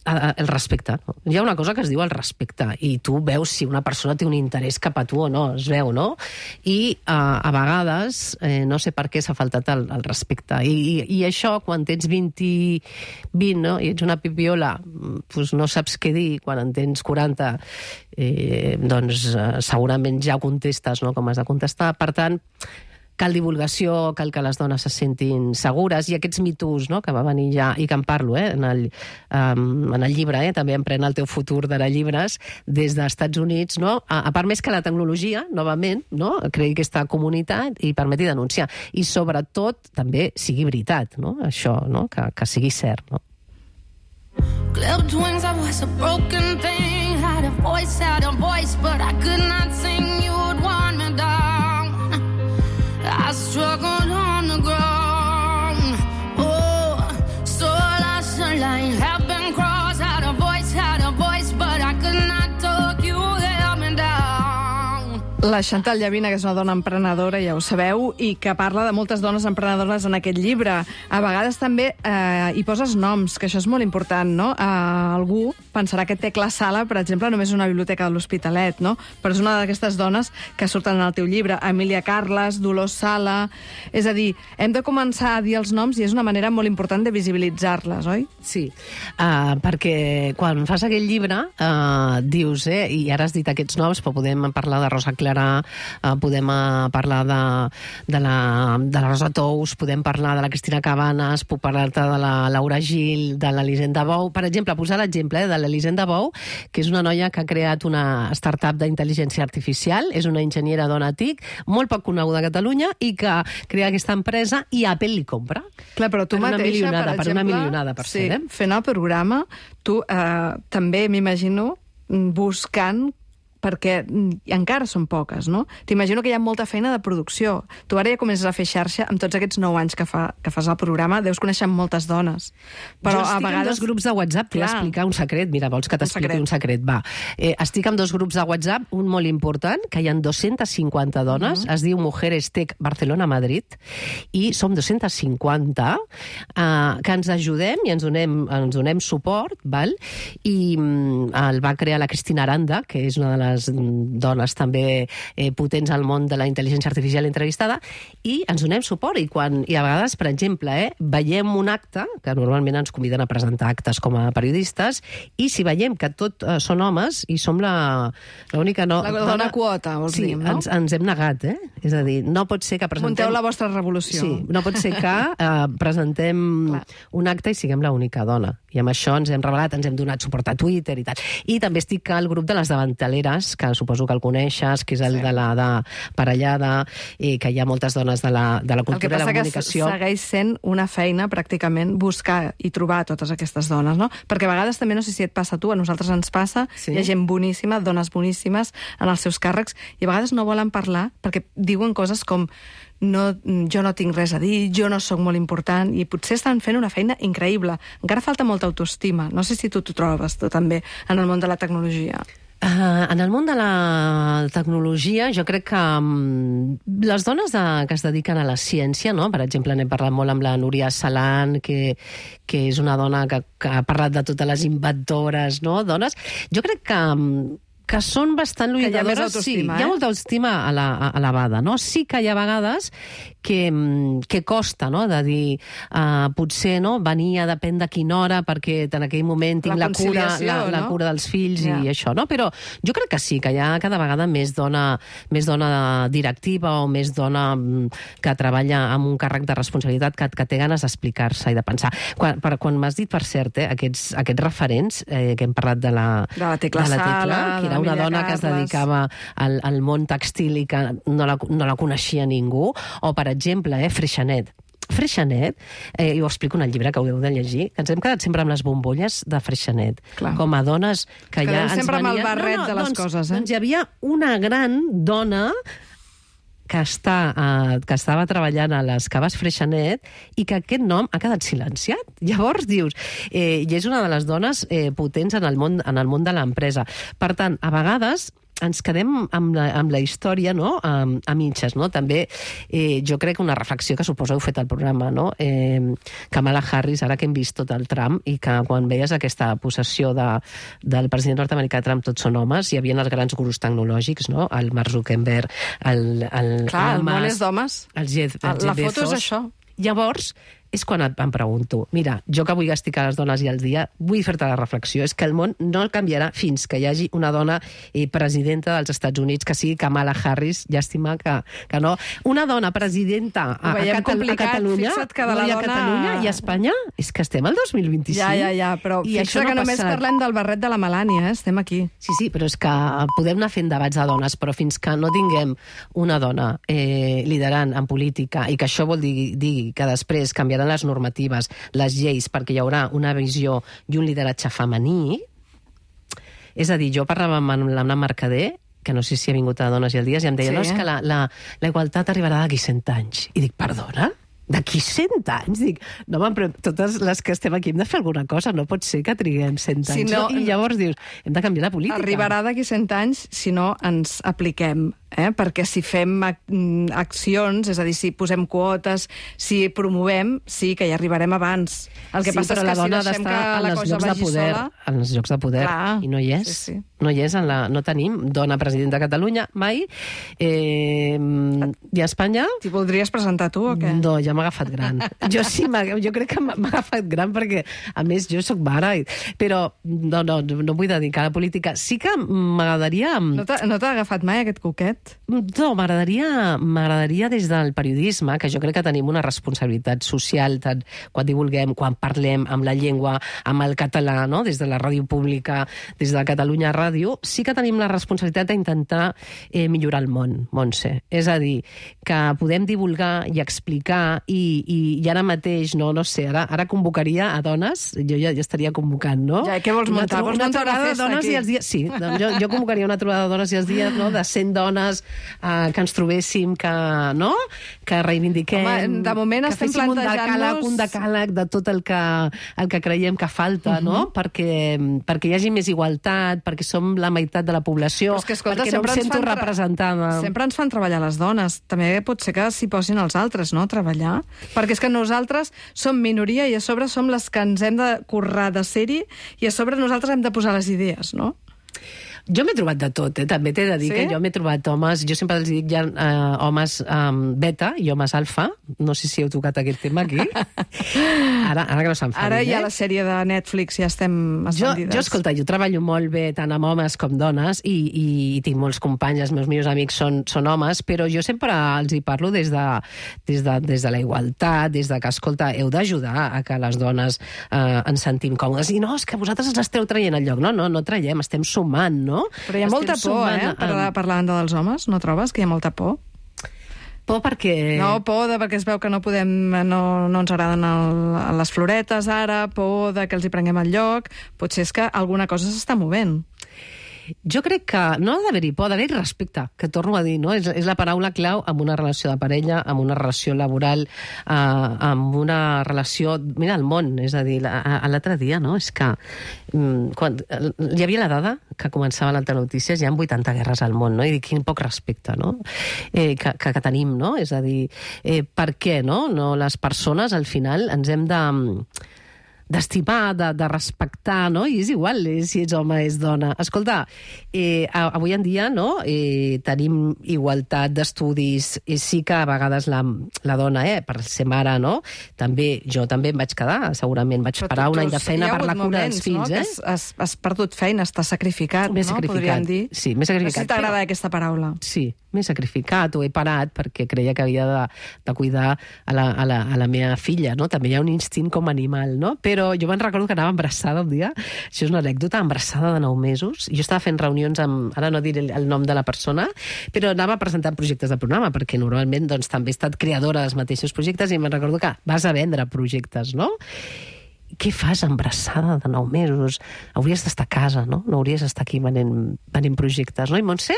Speaker 5: el respecte. No? Hi ha una cosa que es diu el respecte i tu veus si una persona té un interès cap a tu o no, es veu, no? I uh, a vegades, eh, no sé per què s'ha faltat el, el respecte. I, i, I això, quan tens vint, vint no? I ets una pipiola, doncs no saps què dir. Quan en tens quaranta, eh, doncs eh, segurament ja contestes, no?, com has de contestar. Per tant, cal divulgació, cal que les dones se sentin segures, i aquests mitos, no?, que va venir ja, i que en parlo, eh, en, el, um, en el llibre, eh, també Emprèn el teu futur de la llibres, des dels Estats Units, no?, a, a part més que la tecnologia, novament, no?, creï aquesta comunitat i permeti denunciar. I sobretot també sigui veritat, no?, això, no?, que, que sigui cert, no?
Speaker 4: Clipped wings, I was a broken thing. Had a voice, had a voice, but I could not sing. You would want me down. I struggled on the ground. Oh, so lost the line. Have been crossed. Had a voice, had a voice, but I could not talk. You held me down.
Speaker 1: La Chantal Llavina, que és una dona emprenedora, ja ho sabeu, i que parla de moltes dones emprenedores en aquest llibre. A vegades també eh, hi poses noms, que això és molt important, no? Eh, algú pensarà que Tecla Sala, per exemple, només és una biblioteca de l'Hospitalet, no? Però és una d'aquestes dones que surten en el teu llibre. Emília Carles, Dolors Sala... És a dir, hem de començar a dir els noms i és una manera molt important de visibilitzar-les, oi?
Speaker 5: Sí, uh, perquè quan fas aquell llibre uh, dius, eh, i ara has dit aquests noms, però podem parlar de Rosa Clara, uh, podem uh, parlar de, de, la, de la Rosa Tous, podem parlar de la Cristina Cabanes, puc parlar-te de la Laura Gil, de l'Elisenda Bou, per exemple, posar l'exemple eh, de l'Elisenda Bou, que és una noia que ha creat una startup d'intel·ligència artificial, és una enginyera dona TIC, molt poc coneguda a Catalunya, i que crea aquesta empresa i Apple li compra.
Speaker 1: Clar, però tu
Speaker 5: per
Speaker 1: mateixa,
Speaker 5: una milionada,
Speaker 1: per exemple...
Speaker 5: Per una milionada, per
Speaker 1: sí,
Speaker 5: ser, eh?
Speaker 1: Fent el programa, tu eh, també m'imagino buscant, perquè encara són poques, no? T'imagino que hi ha molta feina de producció. Tu ara ja comences a fer xarxa amb tots aquests nou anys que, fa, que fas el programa, deus conèixer moltes dones. Però
Speaker 5: jo estic
Speaker 1: a vegades...
Speaker 5: en dos grups de WhatsApp, t'he d'explicar un secret. Mira, vols que t'expliqui un secret? Va. Eh, estic en dos grups de WhatsApp, un molt important, que hi ha dos-centes cinquanta dones, uh-huh. Es diu Mujeres Tech Barcelona-Madrid, i som dos-centes cinquanta, eh, que ens ajudem i ens donem, ens donem suport, val? I mm, el va crear la Cristina Aranda, que és una de les les dones també eh, potents al món de la intel·ligència artificial entrevistada, i ens donem suport. I, quan, i a vegades, per exemple, eh, veiem un acte, que normalment ens conviden a presentar actes com a periodistes, i si veiem que tot eh, són homes, i som la l'única... No,
Speaker 1: la dona, dona quota, vols
Speaker 5: sí,
Speaker 1: dir, no?
Speaker 5: Ens, ens hem negat, eh? És a dir, no pot ser que presentem...
Speaker 1: Munteu la vostra revolució.
Speaker 5: Sí, no pot ser que eh, presentem Clar. un acte i siguem l'única dona. I amb això ens hem revelat, ens hem donat suport a Twitter i tal. I també estic al grup de les davantaleres, que suposo que el coneixes, que és el sí. de la de parellada, i que hi ha moltes dones de la, de la cultura i la comunicació. El que passa que
Speaker 1: segueix sent una feina, pràcticament, buscar i trobar totes aquestes dones, no? Perquè a vegades també, no sé si et passa a tu, a nosaltres ens passa, sí. Hi ha gent boníssima, dones boníssimes en els seus càrrecs, i a vegades no volen parlar perquè diuen coses com no, jo no tinc res a dir, jo no sóc molt important, i potser estan fent una feina increïble. Encara falta molta autoestima. No sé si tu t'ho trobes, tu també, en el món de la tecnologia.
Speaker 5: Uh, en el món de la tecnologia, jo crec que um, les dones de, que es dediquen a la ciència, no? Per exemple, n'he parlat molt amb la Núria Salan, que, que és una dona que, que ha parlat de totes les inventores, no? Dones. Jo crec que... Um, que són bastant lluitadores, sí, eh? Hi ha molta autoestima elevada, no? Sí que hi ha vegades que, que costa, no?, de dir, uh, potser, no?, venia, depèn de quina hora, perquè en aquell moment tinc la, la cura, la, no? la cura dels fills yeah. i això, no? Però jo crec que sí, que hi ha cada vegada més dona, més dona directiva o més dona que treballa amb un càrrec de responsabilitat que, que té ganes d'explicar-se i de pensar. Quan, per, quan m'has dit, per cert, eh, aquests, aquests referents, eh, que hem parlat de la,
Speaker 1: de la Tecla
Speaker 5: de la Tecla,
Speaker 1: Sala,
Speaker 5: que era una dona que es dedicava al, al món textil i que no la, no la coneixia ningú, o, per exemple, eh, Freixenet. Freixenet, eh, i ho explico en el llibre que ho heu de llegir, que ens hem quedat sempre amb les bombolles de Freixenet. Clar. Com a dones que
Speaker 1: Quedem
Speaker 5: ja ens
Speaker 1: sempre
Speaker 5: venien...
Speaker 1: amb el barret no, no, de les
Speaker 5: doncs,
Speaker 1: coses, eh?
Speaker 5: Doncs hi havia una gran dona que, està, eh, que estava treballant a les caves Freixenet i que aquest nom ha quedat silenciat. Llavors dius, eh, i és una de les dones eh, potents en el món, en el món de l'empresa. Per tant, a vegades ens quedem amb la, amb la història, no?, a, a mitges, no? També eh, jo crec que una reflexió que suposo heu fet al programa, no? Eh, Kamala Harris, ara que hem vist tot el Trump, i que quan veies aquesta possessió de, del president nord-americà Trump, tots són homes, hi havia els grans gurus tecnològics, no?, el Mark Zuckerberg, el, el,
Speaker 1: Clar,
Speaker 5: el,
Speaker 1: el món és d'homes.
Speaker 5: el Jeff, el
Speaker 1: La
Speaker 5: Jeff
Speaker 1: foto és
Speaker 5: Bezos.
Speaker 1: això.
Speaker 5: Llavors, és quan em pregunto, mira, jo que vull castigar les dones i el dia, vull fer-te la reflexió, és que el món no canviarà fins que hi hagi una dona eh, presidenta dels Estats Units, que sigui Kamala Harris, llàstima que, que no. Una dona presidenta a, a, Catal a Catalunya,
Speaker 1: que de la
Speaker 5: no, i a
Speaker 1: dona...
Speaker 5: Catalunya i a Espanya, és que estem al dos mil vint-i-cinc.
Speaker 1: Ja, ja, ja, però
Speaker 5: I
Speaker 1: fixa
Speaker 5: no
Speaker 1: que només
Speaker 5: passat.
Speaker 1: parlem del barret de la Melania, eh? Estem aquí.
Speaker 5: Sí, sí, però és que podem anar fent debats de dones, però fins que no tinguem una dona eh, liderant en política, i que això vol dir, dir que després canviaran les normatives, les lleis, perquè hi haurà una visió i un lideratge femení. És a dir, jo parlava amb l'Anna Mercader, que no sé si ha vingut a Dones i el Dies, i em deia,
Speaker 1: Sí.
Speaker 5: no, és que la, la, la igualtat arribarà d'aquí cent anys. I dic, perdona? D'aquí cent anys? Dic, no, home, però totes les que estem aquí hem de fer alguna cosa, no pot ser que triguem cent
Speaker 1: Si
Speaker 5: anys.
Speaker 1: no,
Speaker 5: No, I llavors dius, hem de canviar la política.
Speaker 1: Arribarà d'aquí cent anys si no ens apliquem, eh? Perquè si fem ac accions, és a dir, si posem quotes, si promovem, sí que hi arribarem abans. El que
Speaker 5: sí,
Speaker 1: passa
Speaker 5: però
Speaker 1: és
Speaker 5: la
Speaker 1: que si
Speaker 5: dona ha
Speaker 1: deixem
Speaker 5: d'estar
Speaker 1: que
Speaker 5: en
Speaker 1: la
Speaker 5: els
Speaker 1: cosa
Speaker 5: llocs de
Speaker 1: vagi
Speaker 5: poder,
Speaker 1: sola...
Speaker 5: en els llocs de poder,
Speaker 1: Clar,
Speaker 5: i no hi és.
Speaker 1: sí, sí.
Speaker 5: No hi és, en la, no tenim dona presidenta de Catalunya, mai. Eh, I a Espanya...
Speaker 1: T'hi voldries presentar tu o què?
Speaker 5: No, ja m'ha agafat gran. Jo sí, jo crec que m'ha agafat gran perquè, a més, jo sóc mare, però no, no, no vull dedicar a la política. Sí que m'agradaria...
Speaker 1: No t'ha no t'ha agafat mai aquest coquet?
Speaker 5: No, m'agradaria m'agradaria des del periodisme, que jo crec que tenim una responsabilitat social, tant quan divulguem, quan parlem amb la llengua, amb el català, no? Des de la ràdio pública, des de Catalunya Ràdio, sí que tenim la responsabilitat d'intentar eh, millorar el món, Montse. És a dir, que podem divulgar i explicar, i, i, i ara mateix, no, no sé, ara, ara convocaria a dones, jo ja, ja estaria convocant, no?
Speaker 1: Ja, què vols muntar?
Speaker 5: Una,
Speaker 1: Vols
Speaker 5: una
Speaker 1: muntar una
Speaker 5: trobada de
Speaker 1: festa
Speaker 5: dones
Speaker 1: aquí?
Speaker 5: i els dies... Sí, jo, jo convocaria una trobada de dones i els dies, no?, de cent dones eh, que ens trobéssim, que, no?, que reivindiquem...
Speaker 1: Home, de moment
Speaker 5: que
Speaker 1: estem
Speaker 5: féssim un
Speaker 1: plantejant-nos-
Speaker 5: decàleg, un decàleg de tot el que, el que creiem que falta, no?, perquè, perquè hi hagi més igualtat, perquè som la meitat de la població,
Speaker 1: Però és que, escolta,
Speaker 5: perquè no
Speaker 1: sempre
Speaker 5: em
Speaker 1: ens
Speaker 5: sento
Speaker 1: fan tra-
Speaker 5: representada.
Speaker 1: Sempre ens fan treballar les dones. També pot ser que s'hi posin els altres, no?, a treballar. Perquè és que nosaltres som minoria i a sobre som les que ens hem de currar de ser-hi i a sobre nosaltres hem de posar les idees, no?
Speaker 5: Jo m'he trobat de tot, eh? També t'he de dir
Speaker 1: Sí?
Speaker 5: que jo m'he trobat homes, jo sempre els dic, hi ha eh, homes um, beta i homes alfa, no sé si heu tocat aquest tema aquí, ara, ara que no s'enfadin,
Speaker 1: Ara hi ha
Speaker 5: eh?
Speaker 1: la sèrie de Netflix, ja estem
Speaker 5: Jo,
Speaker 1: espandides.
Speaker 5: jo, escolta, jo treballo molt bé tant amb homes com dones i, i, i tinc molts companys, els meus millors amics són, són homes, però jo sempre els hi parlo des de, des de, des de la igualtat, des de que, escolta, heu d'ajudar a que les dones eh, ens sentim còmodes. I no, és que vosaltres els esteu traient al lloc. No, no, no traiem, estem sumant, no?
Speaker 1: Però hi ha molta
Speaker 5: Estem
Speaker 1: por,
Speaker 5: sumant
Speaker 1: eh, per,
Speaker 5: amb-
Speaker 1: per la banda dels homes, no trobes que hi ha molta por?
Speaker 5: Por perquè...
Speaker 1: No, por de perquè es veu que no podem, no, no ens agraden el, les floretes ara, por de que els hi prenguem el lloc, potser és que alguna cosa s'està movent.
Speaker 5: Jo crec que no ha d'haver-hi por, ha d'haver-hi respecte, que torno a dir, no? És, és la paraula clau en una relació de parella, en una relació laboral, eh, en una relació... Mira, el món, és a dir, l'altre dia, no? És que mm, quan, hi havia la dada que començava l'Alta Notícies, hi ha vuitanta guerres al món, no? I dic, quin poc respecte, no? Eh, que, que, que tenim, no? És a dir, eh, per què, no? no? Les persones, al final, ens hem de... d'estimar, de, de respectar, no? I és igual eh, si ets home, és dona. Escolta, eh, avui en dia, no?, eh, tenim igualtat d'estudis, i sí que a vegades la, la dona, eh, per ser mare, no?, també, jo també em vaig quedar, segurament vaig
Speaker 1: Però
Speaker 5: parar
Speaker 1: tu-
Speaker 5: un any
Speaker 1: tu-
Speaker 5: de feina
Speaker 1: hi ha
Speaker 5: per la
Speaker 1: hagut
Speaker 5: cura
Speaker 1: moments,
Speaker 5: dels fills,
Speaker 1: no?
Speaker 5: eh?
Speaker 1: Que has, has, has perdut feina, estàs sacrificat,
Speaker 5: M'he
Speaker 1: no?
Speaker 5: sacrificat.
Speaker 1: Podríem dir.
Speaker 5: Sí, m'he sacrificat,
Speaker 1: No sé si t'agrada
Speaker 5: però-
Speaker 1: aquesta paraula.
Speaker 5: Sí, m'he sacrificat o he parat perquè creia que havia de, de cuidar a la, a, la, a la meva filla, no? També hi ha un instint com animal, no? Però jo me'n recordo que anava embarassada un dia, això és una anècdota, embarassada de nou mesos, i jo estava fent reunions amb, ara no diré el, el nom de la persona, però anava presentant projectes de programa, perquè normalment doncs, també he estat creadora dels mateixos projectes i me'n recordo que vas a vendre projectes, no? Què fas embarassada de nou mesos? Hauries d'estar a casa, no? No hauries d'estar aquí venent, venent projectes, no? I Montse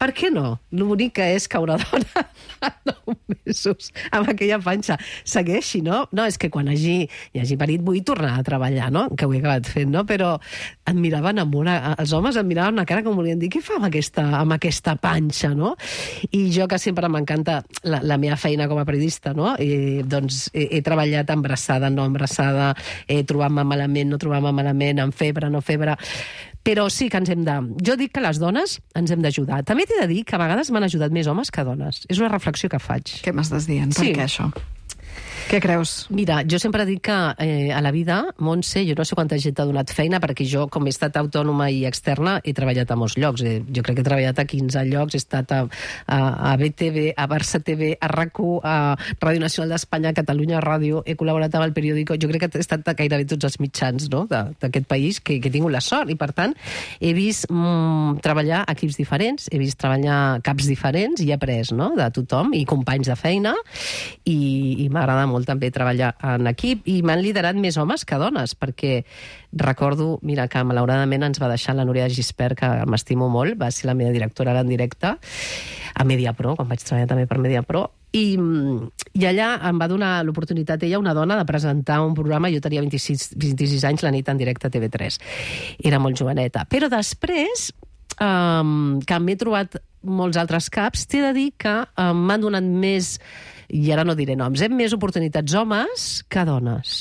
Speaker 5: Per què no? L'únic que és que una dona a nou mesos amb aquella panxa segueixi, no? No, és que quan hagi, hi hagi parit vull tornar a treballar, no? Que ho he acabat fent, no? Però em miraven amb una... Els homes em miraven una cara com volien dir què fa amb aquesta, amb aquesta panxa, no? I jo, que sempre m'encanta la, la meva feina com a periodista, no? I, doncs he, he treballat embarassada, no embarassada, eh, trobant-me malament, no trobant-me malament, amb febre, no febre... Però sí que ens hem de... Jo dic que les dones ens hem d'ajudar. També t'he de dir que a vegades m'han ajudat més homes que dones. És una reflexió que faig.
Speaker 1: Què m'estàs dient?
Speaker 5: Sí.
Speaker 1: Per què això? Què creus?
Speaker 5: Mira, jo sempre dic que eh, a la vida, Montse, jo no sé quanta gent t'ha donat feina, perquè jo, com he estat autònoma i externa, he treballat a molts llocs. Eh, jo crec que he treballat a quinze llocs, he estat a, a, a B T V, a Barça T V, a RAC u, a Ràdio Nacional d'Espanya, a Catalunya Ràdio, he col·laborat amb el periòdico, jo crec que he estat a gairebé tots els mitjans, no?, d'aquest país, que, que he tingut la sort, i per tant he vist mm, treballar equips diferents, he vist treballar caps diferents i he après, no?, de tothom, i companys de feina, i, i m'agrada molt també treballar en equip, i m'han liderat més homes que dones, perquè recordo, mira, que malauradament ens va deixar la Núria de Gispert, que m'estimo molt, va ser la meva directora en directe a Mediapro, quan vaig treballar també per Mediapro, i, i allà em va donar l'oportunitat ella, una dona, de presentar un programa. Jo tenia vint-i-sis, vint-i-sis anys, la nit en directe a T V tres. Era molt joveneta. Però després, um, que m'he trobat molts altres caps, t'he de dir que um, m'han donat més, i ara no diré noms, eh, més oportunitats homes que dones.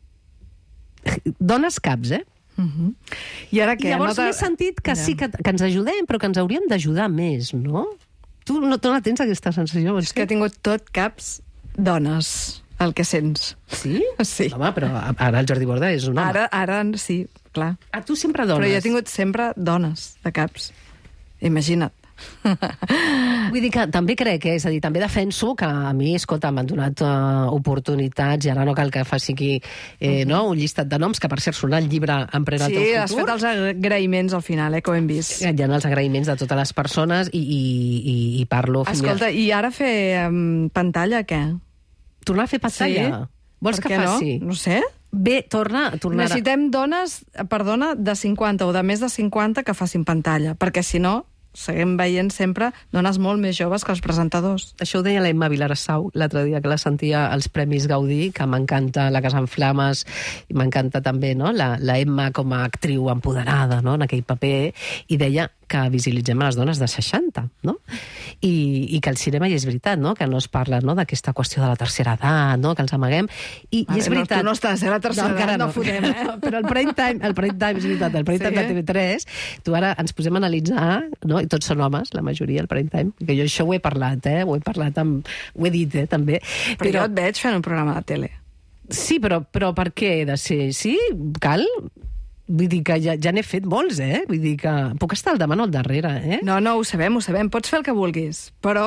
Speaker 5: Dones caps, eh?
Speaker 1: Uh-huh. I ara què?
Speaker 5: I llavors
Speaker 1: no
Speaker 5: m'he sentit que sí, que, que ens ajudem, però que ens hauríem d'ajudar més, no? Tu no, tu no tens aquesta sensació?
Speaker 1: És que he tingut tot caps dones, el que sents.
Speaker 5: Sí?
Speaker 1: Sí.
Speaker 5: Home, però ara el Jordi Borda és un home.
Speaker 1: Ara, ara sí, clar.
Speaker 5: A tu sempre dones.
Speaker 1: Però jo he tingut sempre dones de caps. Imagina't.
Speaker 5: Vull dir que també crec, eh? És a dir, també defenso que a mi, escolta, m'han donat uh, oportunitats, i ara no cal que faci aquí eh, uh-huh. no, un llistat de noms, que per cert són el llibre Emprèn el teu futur.
Speaker 1: Sí, has fet els agraïments al final, eh, que ho hem vist.
Speaker 5: Hi ha els agraïments de totes les persones i, i, i, i parlo...
Speaker 1: Escolta, i ara fer um, pantalla, què?
Speaker 5: Tornar a fer pantalla?
Speaker 1: Sí.
Speaker 5: Vols
Speaker 1: per
Speaker 5: que faci?
Speaker 1: No? no sé.
Speaker 5: Bé, torna, tornar...
Speaker 1: Necessitem dones, perdona, de cinquanta o de més de cinquanta que facin pantalla, perquè si no... seguim veient sempre dones molt més joves que els presentadors.
Speaker 5: Això ho deia la Emma Vilarassau l'altre dia, que la sentia als Premis Gaudí, que m'encanta La Casa en Flames, i m'encanta també, no?, la, la Emma com a actriu empoderada, no?, en aquell paper, i deia que visibilitzem a les dones de seixanta, no? I, i que al cinema, i és veritat, no?, que no es parla, no?, d'aquesta qüestió de la tercera edat, no?, que ens amaguem, i, i és veritat...
Speaker 1: No, tu no estàs, eh, la tercera
Speaker 5: no,
Speaker 1: edat, no,
Speaker 5: no
Speaker 1: fotem, eh?
Speaker 5: Però el prime time, el prime time, és veritat, el prime
Speaker 1: sí,
Speaker 5: time de T V tres, tu ara ens posem a analitzar, no?, i tots són homes, la majoria, el prime time, que jo això ho he parlat, eh, ho he parlat amb... ho he dit, eh, també.
Speaker 1: Però, però jo et veig fent un programa de tele.
Speaker 5: Sí, però, però per què he de ser? Sí? Cal? Vull dir que ja, ja n'he fet molts, eh? Vull dir que puc estar al davant o al darrere, eh?
Speaker 1: No, no, ho sabem, ho sabem. Pots fer el que vulguis, però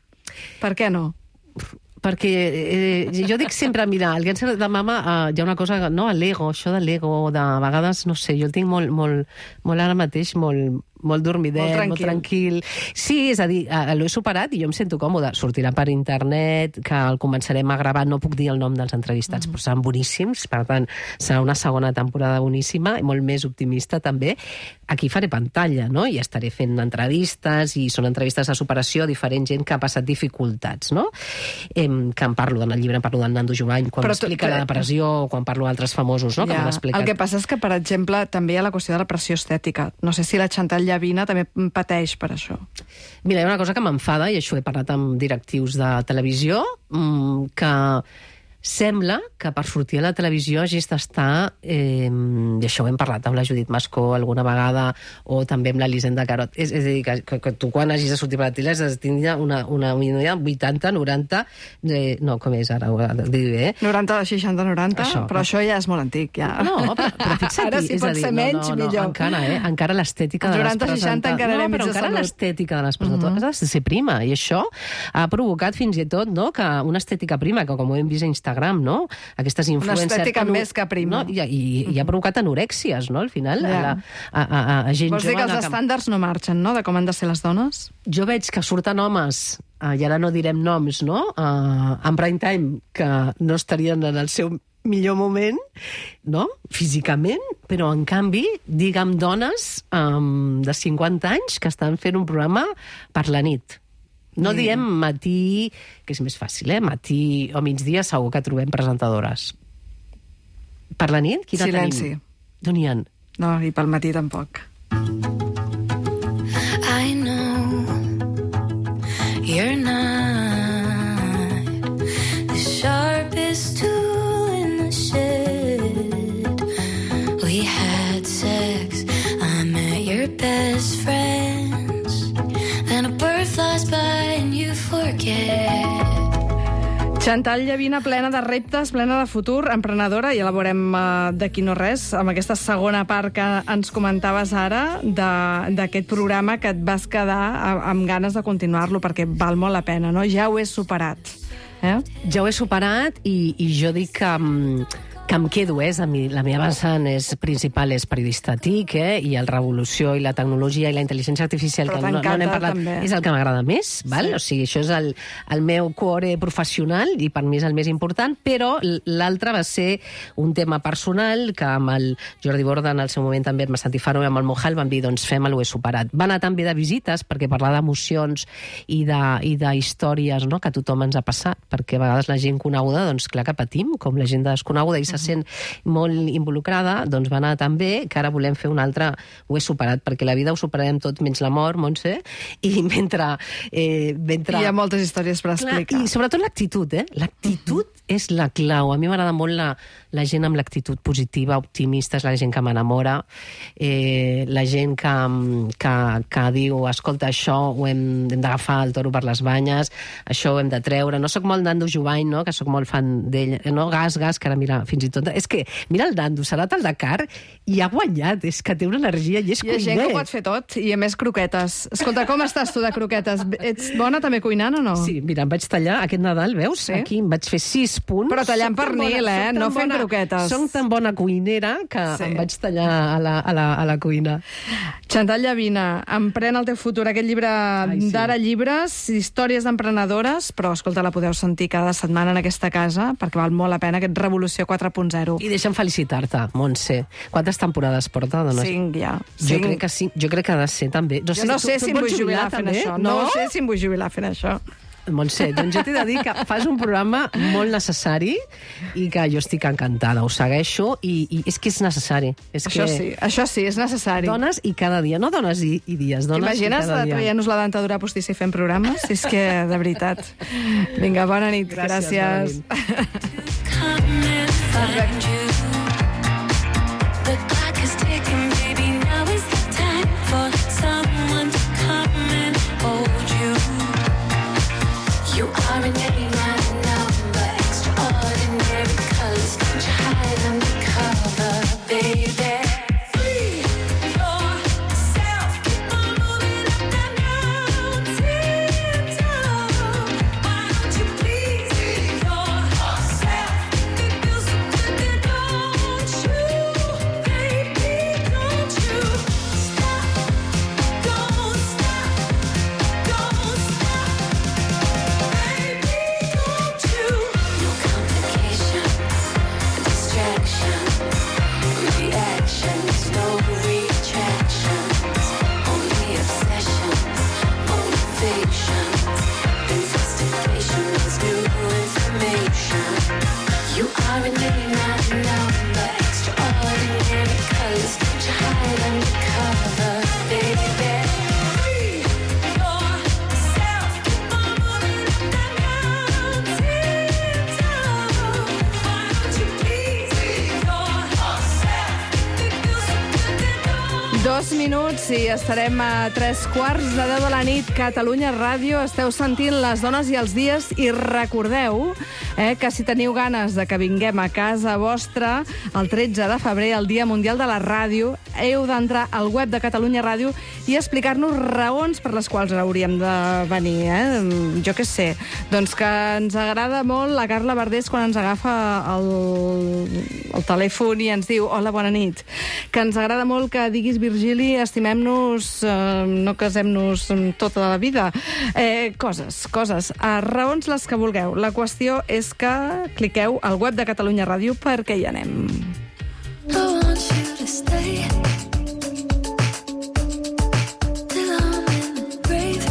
Speaker 1: per què no?
Speaker 5: Perquè eh, jo dic sempre, mira, el càncer de mama, eh, hi ha una cosa, no, l'ego, això de l'ego, de vegades, no sé, jo el tinc molt, molt, molt ara mateix, molt, molt dormidet, molt tranquil. molt tranquil. Sí, és a dir, l'ho he superat i jo em sento còmode. Sortirà per internet, que el començarem a gravar, no puc dir el nom dels entrevistats, mm. però seran boníssims, per tant, serà una segona temporada boníssima, i molt més optimista també. Aquí faré pantalla, no?, i estaré fent entrevistes, i són entrevistes de superació a diferent gent que ha passat dificultats, no?, eh, que en parlo, en el llibre en parlo d'en Nando Jovany, quan m'explica la depressió, o quan parlo d'altres famosos, no?, ja, que m'han explicat.
Speaker 1: El que passa és que, per exemple, també hi ha la qüestió de la pressió estètica. No sé si la Chantal Llavina també pateix per això.
Speaker 5: Mira, hi ha una cosa que m'enfada, i això he parlat amb directius de televisió, que sembla que per sortir a la televisió hagis d'estar, eh, i això ho hem parlat amb la Judit Mascó alguna vegada, o també amb l'Elisenda Carot, és, és a dir, que, que, que tu quan hagis de sortir per la tele has de tindre una, una, una vuitanta, noranta, eh, no, com és ara, ho dir bé, eh?
Speaker 1: noranta, seixanta, noranta, això, però no. Això ja és molt antic, ja.
Speaker 5: No, però, però fixa't,
Speaker 1: ara si
Speaker 5: és
Speaker 1: pot
Speaker 5: a dir,
Speaker 1: ser
Speaker 5: no,
Speaker 1: menys,
Speaker 5: no, no,
Speaker 1: millor.
Speaker 5: Encara, eh? Encara l'estètica de les
Speaker 1: noranta, seixanta encara
Speaker 5: no,
Speaker 1: era
Speaker 5: però encara l'estètica de les presentadores uh-huh. ha de ser prima, i això ha provocat fins i tot, no?, que una estètica prima, que com ho hem vist a Instagram, no?, aquestes influencers...
Speaker 1: Una estètica més que prima.
Speaker 5: No? I, i, i ha provocat anorèxies, no?, al final,
Speaker 1: ja.
Speaker 5: a, la, a, a, a gent
Speaker 1: Vols dir que els que... estàndards no marxen, no?, de com han de ser les dones?
Speaker 5: Jo veig que surten homes, eh, i ara no direm noms, no?, eh, en prime time, que no estarien en el seu millor moment, no?, físicament, però en canvi, digue'm dones um, de cinquanta anys que estan fent un programa per la nit. No diem matí, que és més fàcil, eh? Matí o migdia segur que trobem presentadores. Per la nit, quina
Speaker 1: Silenci.
Speaker 5: tenim? D'on hi ha?
Speaker 1: No, i pel matí tampoc.
Speaker 4: I know you're not the sharpest tool in the shed. We had sex, I met your best friends. Then a bird flies by and you forget.
Speaker 1: Chantal Llavina, plena de reptes, plena de futur, emprenedora, i ja la veurem uh, d'aquí no res, amb aquesta segona part que ens comentaves ara d'aquest programa que et vas quedar amb ganes de continuar-lo perquè val molt la pena, no? Ja ho he superat. Eh?
Speaker 5: Ja ho he superat i, i jo dic que, que em quedo, eh? A mi, la meva vessant és, principal és periodista T I C, eh? I el revolució i la tecnologia i la intel·ligència artificial,
Speaker 1: Però
Speaker 5: que no, no n'hem parlat,
Speaker 1: també.
Speaker 5: És el que m'agrada més, val?
Speaker 1: Sí.
Speaker 5: O sigui, això és el, el meu cuore professional i per mi és el més important, però l'altre va ser un tema personal que amb el Jordi Borda en el seu moment també, amb Santifaro i amb el Mojal van dir, doncs fem, l'ho he superat. Va anar també de visites perquè parlar d'emocions i d'històries, no?, que a tothom ens ha passat, perquè a vegades la gent coneguda, doncs clar que patim, com la gent desconeguda i se sent molt involucrada, doncs va anar tan bé que ara volem fer un altre, ho he superat, perquè la vida ho superarem tot menys la mort, Montse, i mentre... Eh, mentre...
Speaker 1: Hi ha moltes històries per explicar.
Speaker 5: Clar, i sobretot l'actitud, eh? L'actitud uh-huh. és la clau. A mi m'agrada molt la, la gent amb l'actitud positiva, optimista, és la gent que m'enamora, eh, la gent que, que, que diu, escolta, això ho hem, hem d'agafar el toro per les banyes, això ho hem de treure. No sóc molt d'Ando Jubany, no?, que sóc molt fan d'ell, no? Gas, gas, que ara mira, fins i tot... És que, mira el Dando, serà al Dakar i ha guanyat, és que té una energia i és
Speaker 1: Hi ha gent que ho pot fer tot, i a més croquetes. Escolta, com estàs tu de croquetes? Ets bona també cuinant o no?
Speaker 5: Sí, mira, em vaig tallar aquest Nadal, veus?
Speaker 1: Sí?
Speaker 5: Aquí em vaig fer sis punts.
Speaker 1: Però tallant
Speaker 5: Soc tan
Speaker 1: pernil,
Speaker 5: bona-
Speaker 1: eh?
Speaker 5: soc tan
Speaker 1: No fent
Speaker 5: bona-
Speaker 1: croquetes.
Speaker 5: Soc tan bona cuinera que
Speaker 1: Sí.
Speaker 5: em vaig tallar a la, a la, a la cuina.
Speaker 1: Chantal Llavina, Emprèn el teu futur, aquest llibre
Speaker 5: Ai, sí.
Speaker 1: d'Ara Llibres, històries d'emprenedores, però, escolta, la podeu sentir cada setmana en aquesta casa, perquè val molt la pena, aquest Revolució quatre punt zero.
Speaker 5: I deixa'm felicitar-te, Montse. Quantes temporades porta? Dones?
Speaker 1: Cinc, ja.
Speaker 5: Jo
Speaker 1: Cinc.
Speaker 5: crec que sí, jo crec que ha de ser també. No
Speaker 1: Jo no
Speaker 5: tu-
Speaker 1: sé
Speaker 5: tu
Speaker 1: si
Speaker 5: et
Speaker 1: em vull
Speaker 5: vols
Speaker 1: jubilar fent
Speaker 5: també?
Speaker 1: això. No? no sé si em vull jubilar fent això.
Speaker 5: Montse, doncs jo t'he de dir que fas un programa molt necessari i que jo estic encantada, ho segueixo i, i és que és necessari. És
Speaker 1: Això
Speaker 5: que
Speaker 1: sí, això sí, és necessari.
Speaker 5: Dones i cada dia, no dones i, i dies, dones
Speaker 1: T'imagines
Speaker 5: i cada dia.
Speaker 1: traient-nos la dentadura postissa i fent programes? És que, de veritat. Vinga, bona nit.
Speaker 5: Gràcies,
Speaker 1: Gràcies.
Speaker 5: bona nit.
Speaker 4: Come and find you. The clock is ticking, baby. Now is the time for someone to come and hold you. You are an eighty-nine number, extraordinary colors. Don't you hide under cover, baby. Free yourself, keep on moving up and down, tiptoe. Why don't you please free yourself? It feels so good, then don't you, baby, don't you stop, don't stop, don't stop. Baby, don't you? No complications, distractions, reactions, no retractions. Only obsessions, motivations, investigations, new information. You are an eighty-nine number, extraordinary colors. Don't you hide under cover, baby. Free yourself, keep on moving up and down, tiptoe. Why don't you please free yourself? It feels so good, then don't.
Speaker 1: Dos minuts i estarem a tres quarts de deu de la nit. Catalunya Ràdio, esteu sentint Les dones i els dies, i recordeu eh, que si teniu ganes de que vinguem a casa vostra el tretze de febrer, el Dia Mundial de la Ràdio, heu d'entrar al web de Catalunya Ràdio i explicar-nos raons per les quals hauríem de venir. Eh? Jo què sé, doncs que ens agrada molt la Carla Verdés quan ens agafa el, el telèfon i ens diu hola, bona nit. Que ens agrada molt que diguis, Virgili, estimem-nos, eh, no casem-nos tota la vida. Eh, coses, coses. Eh, raons les que vulgueu. La qüestió és que cliqueu al web de Catalunya Ràdio perquè hi anem.
Speaker 4: I want you to stay till I'm in the grave,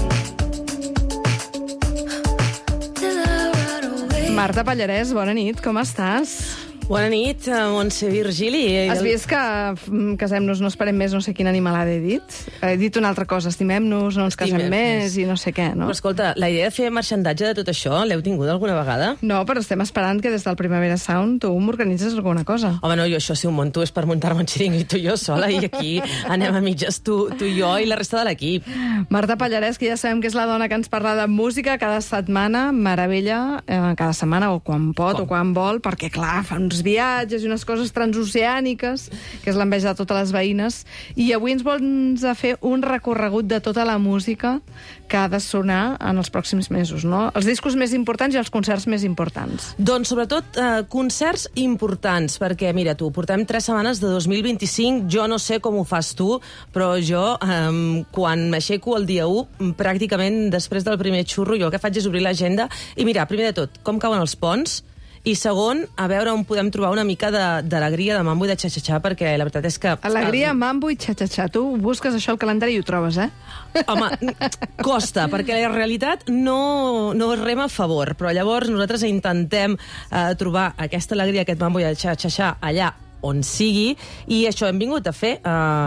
Speaker 4: till I rot away.
Speaker 1: Marta Pallarès, bona nit, com estàs?
Speaker 7: Bona nit, Montse Virgili.
Speaker 1: Has vist que mm, casem-nos, no esperem més, no sé quina animalada he dit? He dit una altra cosa, estimem-nos, no ens casem
Speaker 7: Estimem
Speaker 1: més i no sé què, no?
Speaker 7: Però escolta, la idea de fer marxandatge de tot això, l'heu tingut alguna vegada?
Speaker 1: No, però estem esperant que des del Primavera Sound tu m'organitzes alguna cosa.
Speaker 7: Home, no, jo això si ho monto és per muntar-me un xiringuito jo sola i aquí anem a mitges tu, tu i jo i la resta de l'equip.
Speaker 1: Marta Pallarès, que ja sabem que és la dona que ens parla de música cada setmana, meravella, eh, cada setmana o quan pot
Speaker 7: Com?
Speaker 1: o quan vol, perquè clar, fa uns viatges i unes coses transoceàniques, que és l'enveja de totes les veïnes, i avui ens vols fer un recorregut de tota la música que ha de sonar en els pròxims mesos, no? Els discos més importants i els concerts més importants.
Speaker 7: Doncs sobretot eh, concerts importants, perquè mira tu, portem tres setmanes de dos mil vint-i-cinc, jo no sé com ho fas tu, però jo eh, quan m'aixeco el dia u, pràcticament després del primer xurro, jo el que faig és obrir l'agenda i mira, primer de tot, com cauen els ponts, i segon, a veure on podem trobar una mica d'alegria, de, de mambo i de xa-xa-xa, perquè la veritat és que...
Speaker 1: Alegria, mambo i xa-xa-xa. Tu busques això al calendari i ho trobes, eh?
Speaker 7: Home, costa, perquè la realitat no, no rema a favor, però llavors nosaltres intentem eh, trobar aquesta alegria, aquest mambo i el xa-xa-xa allà on sigui, i això hem vingut a fer, eh,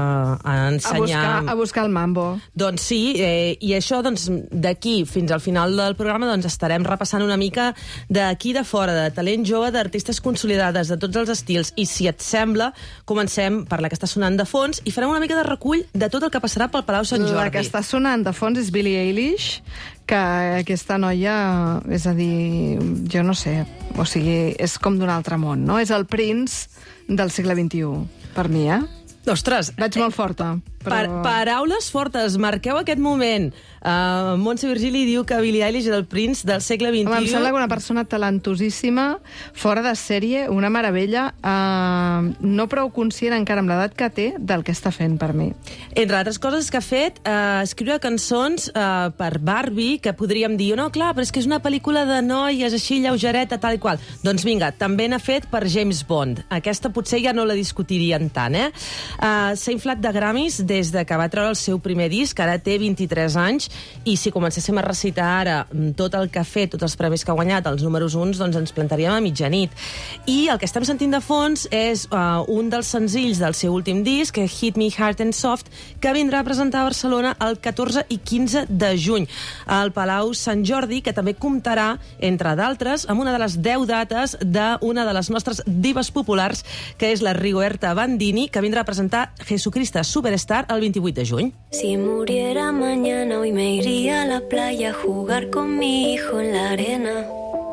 Speaker 7: a ensenyar...
Speaker 1: A buscar, a buscar el mambo.
Speaker 7: Doncs sí, eh, i això doncs, d'aquí fins al final del programa doncs, estarem repassant una mica d'aquí de fora, de talent jove, d'artistes consolidades, de tots els estils, i si et sembla, comencem per la que està sonant de fons i farem una mica de recull de tot el que passarà pel Palau Sant Jordi.
Speaker 1: La que està sonant de fons és Billie Eilish, que aquesta noia, és a dir, jo no sé, o sigui, és com d'un altre món, no? És el Prince del segle vint-i-u, per mi, eh?
Speaker 7: Ostres,
Speaker 1: Vaig molt forta. Però...
Speaker 7: Per, paraules fortes, marqueu aquest moment. Uh, Montse Virgili diu que Billie Eilish és el Prince del segle vint-i-u.
Speaker 1: Home, em sembla que una persona talentosíssima, fora de sèrie, una meravella, uh, no prou conscient encara amb l'edat que té del que està fent per mi.
Speaker 7: Entre altres coses que ha fet, uh, escriure cançons uh, per Barbie, que podríem dir, no, clar, però és que és una pel·lícula de noies així lleugereta, tal i qual. Doncs vinga, també n'ha fet per James Bond. Aquesta potser ja no la discutirien tant, eh? Uh, S'ha inflat de Grammys des de que va treure el seu primer disc, ara té vint-i-tres anys, i si comencéssim a recitar ara tot el que ha fet, tots els premis que ha guanyat, els números uns, doncs ens plantaríem a mitjanit. I el que estem sentint de fons és uh, un dels senzills del seu últim disc, Hit Me Hard and Soft, que vindrà a presentar a Barcelona el catorze i quinze de juny al Palau Sant Jordi, que també comptarà, entre d'altres, amb una de les deu dates d'una de les nostres dives populars, que és la Rigoberta Bandini, que vindrà a presentar Jesucristo Superstar el vint-i-vuit de juny.
Speaker 8: Si muriera mañana hoy me iría a la playa a jugar con mi hijo en la arena.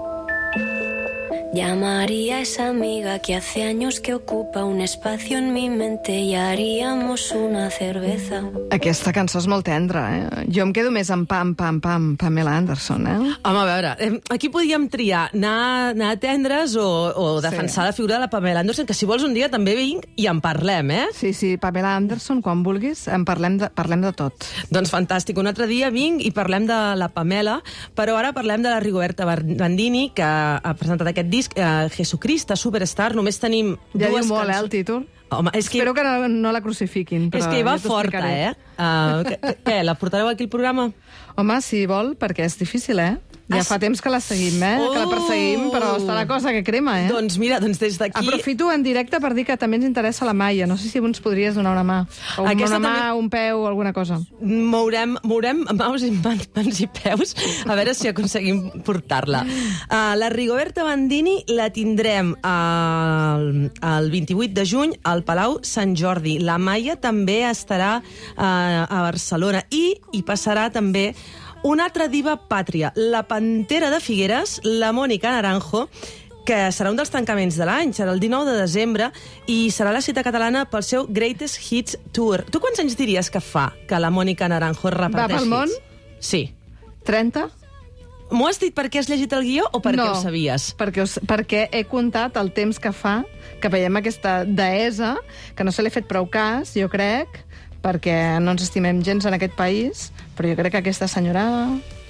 Speaker 8: Llamaría a esa amiga que hace años que ocupa un espacio en mi mente y haríamos una cerveza.
Speaker 1: Aquesta cançó és molt tendra, eh? Jo em quedo més amb Pam, Pam, Pam, Pamela Anderson, eh?
Speaker 7: Home, a veure, aquí podíem triar anar, anar a tendres o, o defensar sí. la figura de la Pamela Anderson, que si vols un dia també vinc i en parlem, eh?
Speaker 1: Sí, sí, Pamela Anderson, quan vulguis, en parlem de, parlem de tot.
Speaker 7: Doncs fantàstic, un altre dia vinc i parlem de la Pamela, però ara parlem de la Rigoberta Bandini, que ha presentat aquest disc, Uh, Jesucristo Superstar. Només tenim
Speaker 1: ja
Speaker 7: dues
Speaker 1: diu molt,
Speaker 7: cançons.
Speaker 1: eh, el títol.
Speaker 7: Home, és que...
Speaker 1: Espero que no, no la crucifiquin. Però
Speaker 7: és que hi va
Speaker 1: ja
Speaker 7: forta, eh? Uh, que, que, què, la portareu aquí al programa?
Speaker 1: Home, si vol, perquè és difícil, eh? Ja
Speaker 7: Ah,
Speaker 1: fa temps que la seguim, eh?
Speaker 7: Oh!
Speaker 1: Que la perseguim, però està la cosa que crema, eh?
Speaker 7: Doncs mira, doncs des d'aquí...
Speaker 1: Aprofito en directe per dir que també ens interessa la Maia. No sé si ens podries donar una mà. O
Speaker 7: Aquesta
Speaker 1: una mà,
Speaker 7: també...
Speaker 1: un peu, alguna cosa.
Speaker 7: Mourem, mourem maus i mans, mans i peus a veure si aconseguim portar-la. Uh, la Rigoberta Bandini la tindrem el, el vint-i-vuit de juny al Palau Sant Jordi. La Maia també estarà uh, a Barcelona i hi passarà també una altra diva pàtria, la Pantera de Figueres, la Mónica Naranjo, que serà un dels tancaments de l'any, serà el dinou de desembre, i serà la cita catalana pel seu Greatest Hits Tour. Tu quants anys diries que fa que la Mónica Naranjo reparteix hits?
Speaker 1: Va pel món?
Speaker 7: Sí.
Speaker 1: trenta?
Speaker 7: M'ho has dit perquè has llegit el guió o perquè
Speaker 1: no,
Speaker 7: ho sabies?
Speaker 1: Perquè, perquè he comptat el temps que fa que veiem aquesta deessa, que no se l'he fet prou cas, jo crec, perquè no ens estimem gens en aquest país, però jo crec que aquesta senyora...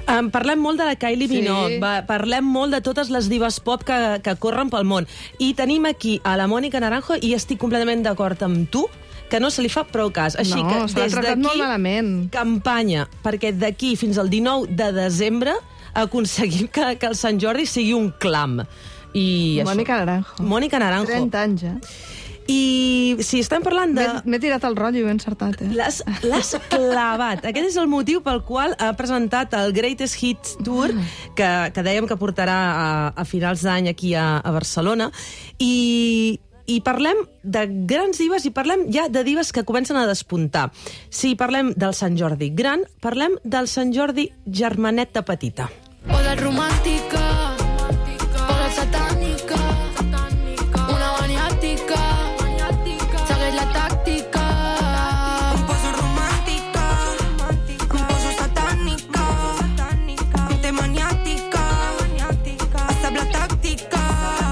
Speaker 7: Um, parlem molt de la Kylie
Speaker 1: Sí.
Speaker 7: Minogue, va, parlem molt de totes les divas pop que, que corren pel món. I tenim aquí a la Mònica Naranjo, i estic completament d'acord amb tu, que no se li fa prou cas. Així
Speaker 1: No,
Speaker 7: que
Speaker 1: se l'ha
Speaker 7: des
Speaker 1: tractat molt
Speaker 7: d'aquí,
Speaker 1: malament.
Speaker 7: campanya, perquè d'aquí fins al dinou de desembre aconseguim que, que el Sant Jordi sigui un clam. I això.
Speaker 1: Mònica Naranjo.
Speaker 7: Mònica Naranjo.
Speaker 1: trenta anys, eh?
Speaker 7: I si estem parlant de...
Speaker 1: M'he- M'he tirat el rotllo i ho he encertat, eh?
Speaker 7: L'has l'has clavat. Aquest és el motiu pel qual ha presentat el Greatest Hits Tour, que, que dèiem que portarà a, a finals d'any aquí a, a Barcelona. I, I parlem de grans divas i parlem ja de divas que comencen a despuntar. Si parlem del Sant Jordi gran, parlem del Sant Jordi germaneta petita.
Speaker 4: Hola romàntica, hola satànica, una maniàtica, segueix la tàctica.
Speaker 9: Em poso romàntica, em poso satànica, te maniàtica, hasta la tàctica.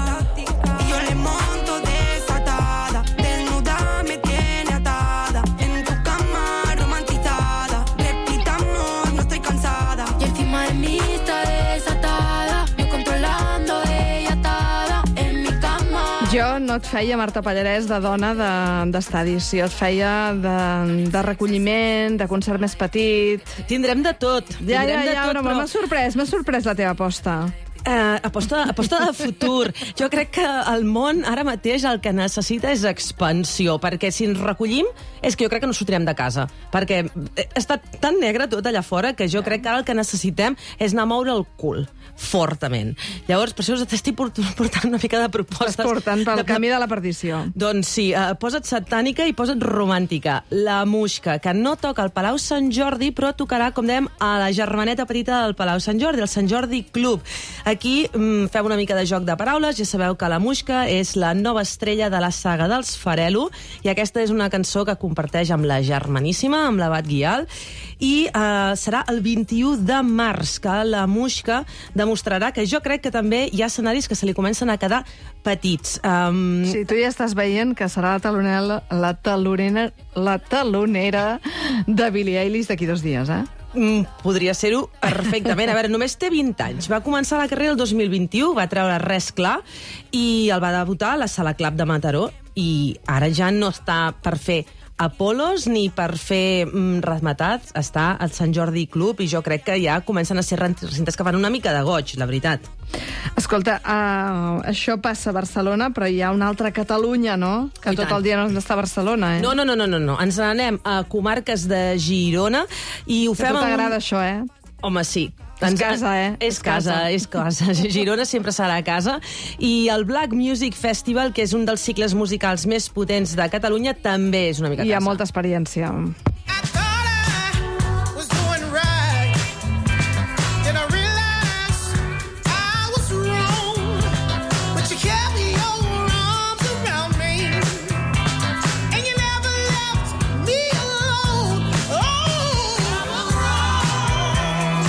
Speaker 9: Y yo le monto desatada, desnuda me tiene atada, en tu cama romantizada, repitamos, no estoy cansada.
Speaker 4: Y encima de mí está desatada, yo controlando, ella atada en mi cama.
Speaker 1: Jo no et feia, Marta Pallarès, de dona de- d'estadis. Jo et feia de, de recolliment, de concert més petit.
Speaker 7: Tindrem de tot.
Speaker 1: Ja,
Speaker 7: tindrem
Speaker 1: ja,
Speaker 7: de
Speaker 1: ja,
Speaker 7: tot,
Speaker 1: però
Speaker 7: però...
Speaker 1: m'ha sorprès, m'ha sorprès la teva aposta.
Speaker 7: Eh, aposta, aposta de futur. Jo crec que el món ara mateix el que necessita és expansió, perquè si ens recollim és que jo crec que no sortirem de casa, perquè està tan negre tot allà fora que jo crec que ara el que necessitem és anar a moure el cul fortament. Llavors, per això us estic port- portant una mica de propostes.
Speaker 1: Estàs portant pel
Speaker 7: de-
Speaker 1: camí de la perdició.
Speaker 7: Doncs sí, eh, posa't satànica i posa't romàntica. La Muixca, que no toca al Palau Sant Jordi, però tocarà, com dèiem, a la germaneta petita del Palau Sant Jordi, el Sant Jordi Club. Aquí mm, fem una mica de joc de paraules. Ja sabeu que la Muixca és la nova estrella de la saga dels Farelo, i aquesta és una cançó que comparteix amb la germaníssima, amb l'Abat Guial, i eh, serà el vint-i-u de març que la Muixca demostrarà que jo crec que també hi ha escenaris que se li comencen a quedar petits. Um,
Speaker 1: Sí, tu ja estàs veient que serà la talonera, la talonera, la talonera de Billie Eilish d'aquí dos dies, eh?
Speaker 7: Mm, podria ser-ho perfectament. A veure, només té vint anys. Va començar la carrera el dos mil vint-i-u, va treure Res Clar i el va debutar a la Sala Club de Mataró, i ara ja no està per fer Apolos ni per fer mm, Razmetats, està al Sant Jordi Club, i jo crec que ja comencen a ser recintes que fan una mica de goig, la veritat.
Speaker 1: Escolta, uh, això passa a Barcelona, però hi ha una altra Catalunya, no? Que
Speaker 7: I
Speaker 1: tot
Speaker 7: tant.
Speaker 1: el dia no està a Barcelona, eh?
Speaker 7: No, no, no, no, no, no. Ens n'anem a comarques de Girona i ho
Speaker 1: Que
Speaker 7: fem
Speaker 1: a tu
Speaker 7: amb un-
Speaker 1: t'agrada això, eh?
Speaker 7: Home, sí.
Speaker 1: És casa, eh?
Speaker 7: És casa, és casa. Girona sempre serà a casa. I el Black Music Festival, que és un dels cicles musicals més potents de Catalunya, també és una mica
Speaker 1: Hi ha
Speaker 7: casa.
Speaker 1: molta experiència.
Speaker 9: I thought I was doing right. Then I realized I was wrong. But you kept your arms around me, and you never left me alone. Oh, I was wrong.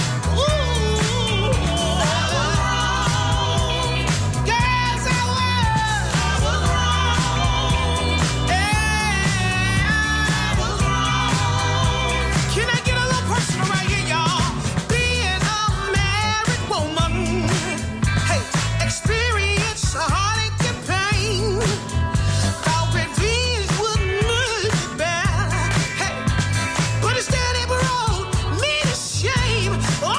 Speaker 9: Ooh, I was wrong. Yes, I was. I was wrong. Yeah, I was wrong. Can I get a little personal right here, y'all? Being a married woman, hey, experience heartache and pain. Thought revenge would make it bad, hey, but instead it brought me to shame. Oh,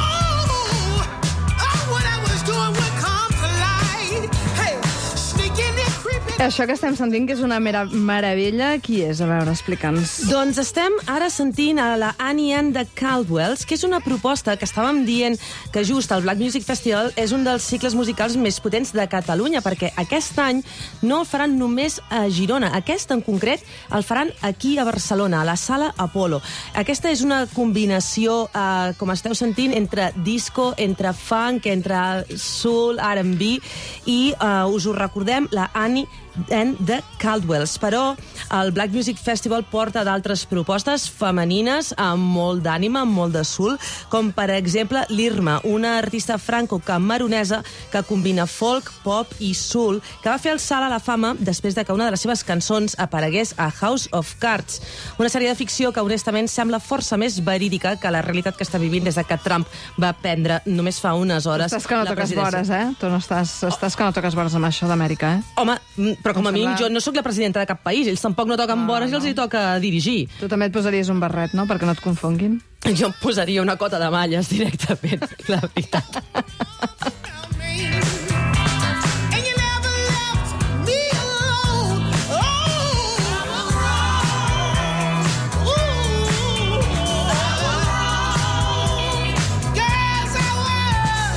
Speaker 9: oh, what I was doing would come to light, hey, sneaking and creeping.
Speaker 1: Això que estem sentint, que és una mera meravella, qui és? A veure, explica'ns.
Speaker 7: Doncs estem ara sentint a la Annie Ann de Caldwells, que és una proposta que estàvem dient que just el Black Music Festival és un dels cicles musicals més potents de Catalunya, perquè aquest any no el faran només a Girona. Aquest, en concret, el faran aquí a Barcelona, a la Sala Apolo. Aquesta és una combinació, eh, com esteu sentint, entre disco, entre funk, entre soul, R and B, i eh, us ho recordem, la Annie and the Caldwells. Però el Black Music Festival porta d'altres propostes femenines amb molt d'ànima, amb molt de soul, com per exemple l'Irma, una artista franco-camerunesa que combina folk, pop i soul, que va fer el salt a la fama després de que una de les seves cançons aparegués a House of Cards, una sèrie de ficció que honestament sembla força més verídica que la realitat que està vivint des de que Trump va prendre només fa unes hores
Speaker 1: Estàs que no
Speaker 7: la
Speaker 1: toques
Speaker 7: presidència.
Speaker 1: vores, eh? Tu no estàs, estàs que no toques vores amb això d'Amèrica, eh?
Speaker 7: Home, però com a
Speaker 1: Em
Speaker 7: mínim
Speaker 1: sembla-
Speaker 7: jo no sóc la presidenta de cap país, ells tampoc no toquen
Speaker 1: No,
Speaker 7: vores i els
Speaker 1: no.
Speaker 7: hi toca dirigir.
Speaker 1: Tu també et posaries un barret, no?, perquè no et confonguin.
Speaker 7: Jo em posaria una cota de malles directament, la veritat.
Speaker 9: And you never left me alone. Oh, ooh, yes, I was.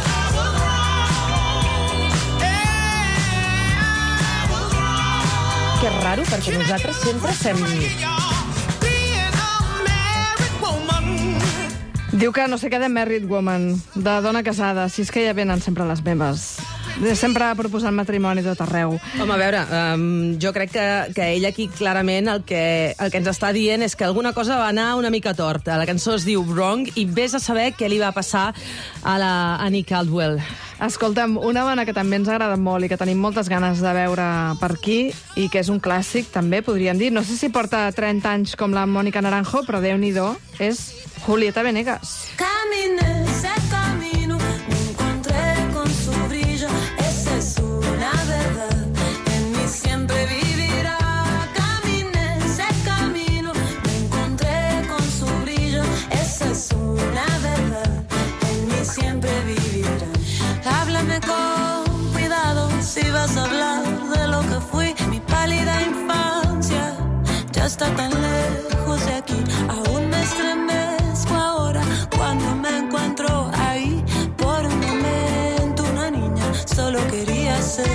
Speaker 9: Yeah, I was wrong.
Speaker 7: Que raro, perquè nosaltres sempre sem...
Speaker 9: Being a married woman.
Speaker 1: Diu que no sé què de Married Woman, de dona casada, si és que ja venen sempre les meves. Sempre proposant matrimoni tot arreu.
Speaker 7: Home, a veure, um, jo crec que, que ell aquí clarament el que, el que ens està dient és que alguna cosa va anar una mica torta. La cançó es diu Wrong i vés a saber què li va passar a la Annie Caldwell.
Speaker 1: Escolta'm, una dona que també ens agrada molt i que tenim moltes ganes de veure per aquí i que és un clàssic, també, podríem dir. No sé si porta trenta anys com la Mónica Naranjo, però Déu-n'hi-do, és Julieta Venegas.
Speaker 4: Caminé ese camino, me encontré con su brillo, esa es una verdad, en mí siempre vivirá. Caminé ese camino, me encontré con su brillo, esa es una verdad, en mí siempre vivirá. Háblame con cuidado si vas a hablar de lo que fui, mi pálida infancia ya está tan lejos de aquí, aún me estremezco ahora cuando me encuentro ahí. Por un momento una niña solo quería ser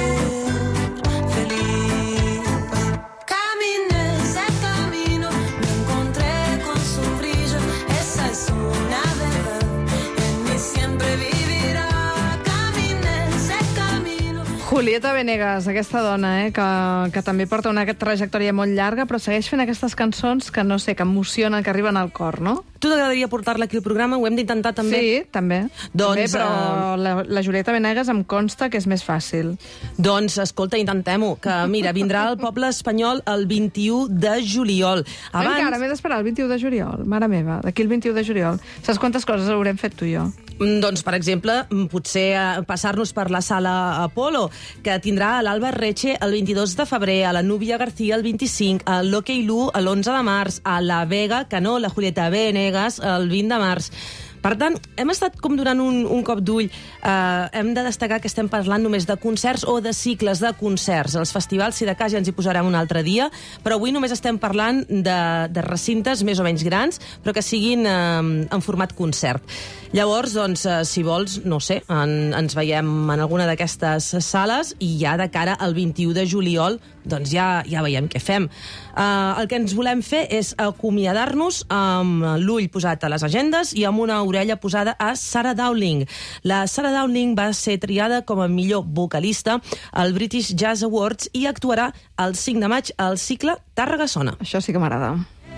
Speaker 4: feliz. Caminé ese camino, me encontré con su brillo, esa es una verdad, en mí siempre vivirá. Caminé ese camino.
Speaker 1: Julieta Venegas, aquesta dona, eh, que, que també porta una trajectòria molt llarga, però segueix fent aquestes cançons que, no sé, que emocionen, que arriben al cor, no?
Speaker 7: Tu t'agradaria portar-la aquí al programa? Ho hem d'intentar també?
Speaker 1: Sí, també.
Speaker 7: Doncs,
Speaker 1: també, però la, la Julieta Venegas em consta que és més fàcil.
Speaker 7: Doncs, escolta, intentem-ho, que, mira, vindrà al poble espanyol el vint-i-u de juliol.
Speaker 1: Abans... Encara m'he d'esperar el vint-i-u de juliol, mare meva, d'aquí el vint-i-u de juliol. Saps quantes coses haurem fet tu i jo?
Speaker 7: Doncs, per exemple, potser eh, passar-nos per la sala Apolo, que tindrà a l'Alba Reche el vint-i-dos de febrer, a la Núbia García el vint-i-cinc, a l'Hockey Lu l'onze de març, a la Vega, que no, la Julieta Venegas, el vint de març. Per tant, hem estat com donant un, un cop d'ull. Uh, hem de destacar que estem parlant només de concerts o de cicles de concerts. Els festivals, si de cas, ja ens hi posarem un altre dia, però avui només estem parlant de, de recintes més o menys grans, però que siguin uh, en format concert. Llavors, doncs, uh, si vols, no sé, en, ens veiem en alguna d'aquestes sales i ja de cara al vint-i-u de juliol doncs ja, ja veiem què fem. Uh, el que ens volem fer és acomiadar-nos amb l'ull posat a les agendes i amb una orella posada a Sarah Dowling. La Sarah Dowling va ser triada com a millor vocalista al British Jazz Awards i actuarà el cinc de maig al cicle Tàrrega Sona.
Speaker 1: Això sí que m'agrada.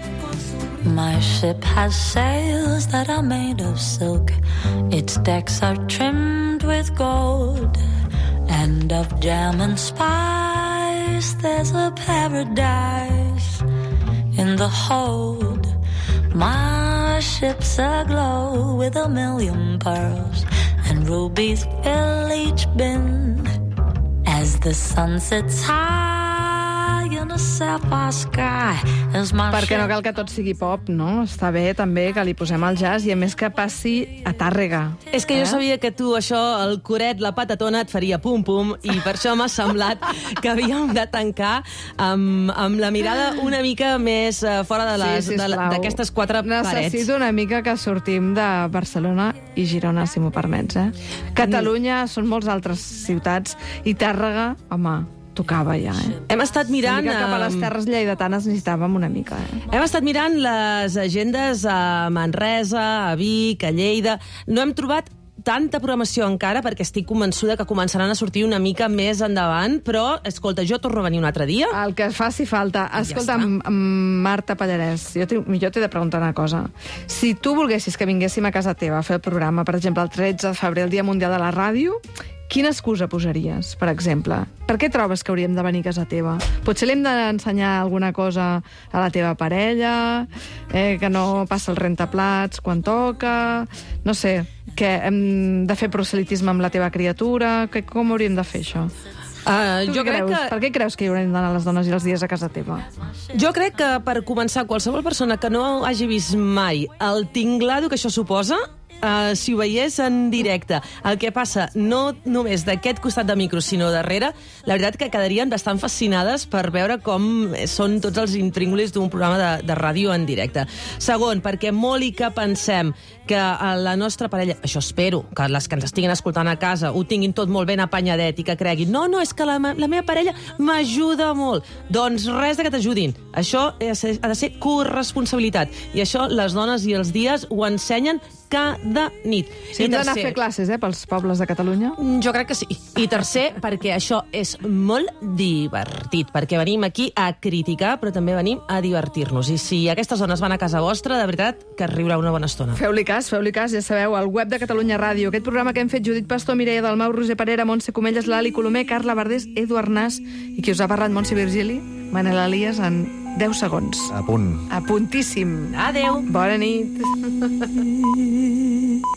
Speaker 10: My ship has sails that are made of silk. Its decks are trimmed with gold. And of jam and spice there's a paradise in the hold. My ship's aglow with a million pearls, and rubies fill each bin as the sun sets high in a sapphire sky. As my
Speaker 1: Perquè no
Speaker 10: ship-
Speaker 1: cal que tot sigui pop, no? Està bé també que li posem el jazz i a més que passi a Tàrrega.
Speaker 7: És que jo sabia que tu això, el coret, la patatona, et faria pum-pum, i per això m'ha semblat que havíem de tancar amb, amb la mirada una mica més uh, fora de les-
Speaker 1: Sí,
Speaker 7: de la-
Speaker 1: sisplau.
Speaker 7: d'aquestes quatre parets.
Speaker 1: Necessito una mica que sortim de Barcelona i Girona, si m'ho permets, eh? Catalunya són molts altres ciutats i Tàrrega, home, tocava ja, eh?
Speaker 7: Hem estat mirant...
Speaker 1: Una mica cap a les
Speaker 7: em,
Speaker 1: terres lleidatanes necessitàvem una mica, eh?
Speaker 7: Hem estat mirant les agendes a Manresa, a Vic, a Lleida. No hem trobat tanta programació encara, perquè estic convençuda que començaran a sortir una mica més endavant, però, escolta, jo torno a venir un altre dia.
Speaker 1: El que faci falta. Escolta,
Speaker 7: està.
Speaker 1: amb, amb Marta Pallarès, jo t'he jo t'he de preguntar una cosa. Si tu volguessis que vinguéssim a casa teva a fer el programa, per exemple, el tretze de febrer, el Dia Mundial de la Ràdio, quina excusa posaries, per exemple? Per què trobes que hauríem de venir a casa teva? Potser li hem d'ensenyar alguna cosa a la teva parella, eh, que no passa el rentaplats quan toca, no sé, que hem de fer proselitisme amb la teva criatura, que, com hauríem de fer això?
Speaker 7: Uh,
Speaker 1: Tu
Speaker 7: jo
Speaker 1: què
Speaker 7: crec
Speaker 1: creus?
Speaker 7: que...
Speaker 1: Per què creus que hi haurem d'anar les dones i els dies a casa teva?
Speaker 7: Jo crec que, per començar, qualsevol persona que no hagi vist mai el tinglado que això suposa, Uh, si ho veiés en directe, el que passa no només d'aquest costat de micro, sinó darrere, la veritat que quedarien bastant fascinades per veure com són tots els intríngulis d'un programa de, de ràdio en directe. Segon, perquè molt i que pensem que la nostra parella, això espero, que les que ens estiguin escoltant a casa ho tinguin tot molt ben apanyadet i que creguin, no, no, és que la, la meva parella m'ajuda molt. Doncs res de que t'ajudin. Això ha de ser corresponsabilitat. I això les dones i els dies ho ensenyen cada nit.
Speaker 1: Si hem d'anar a fer classes, eh, pels pobles de Catalunya.
Speaker 7: Jo crec que sí. I tercer, perquè això és molt divertit, perquè venim aquí a criticar, però també venim a divertir-nos. I si aquestes dones van a casa vostra, de veritat, que riurà una bona estona.
Speaker 1: Feu-li cas, feu-li cas, ja sabeu, al web de Catalunya Ràdio. Aquest programa que hem fet Judit Pastor, Mireia Dalmau, Roser Parera, Montse Comelles, Lali Colomer, Carla Verdés, Eduard Nas, i qui us ha parlat, Montse Virgili, Manel Elias, en deu segons.
Speaker 11: A punt.
Speaker 1: A puntíssim.
Speaker 7: Adeu.
Speaker 1: Bona nit.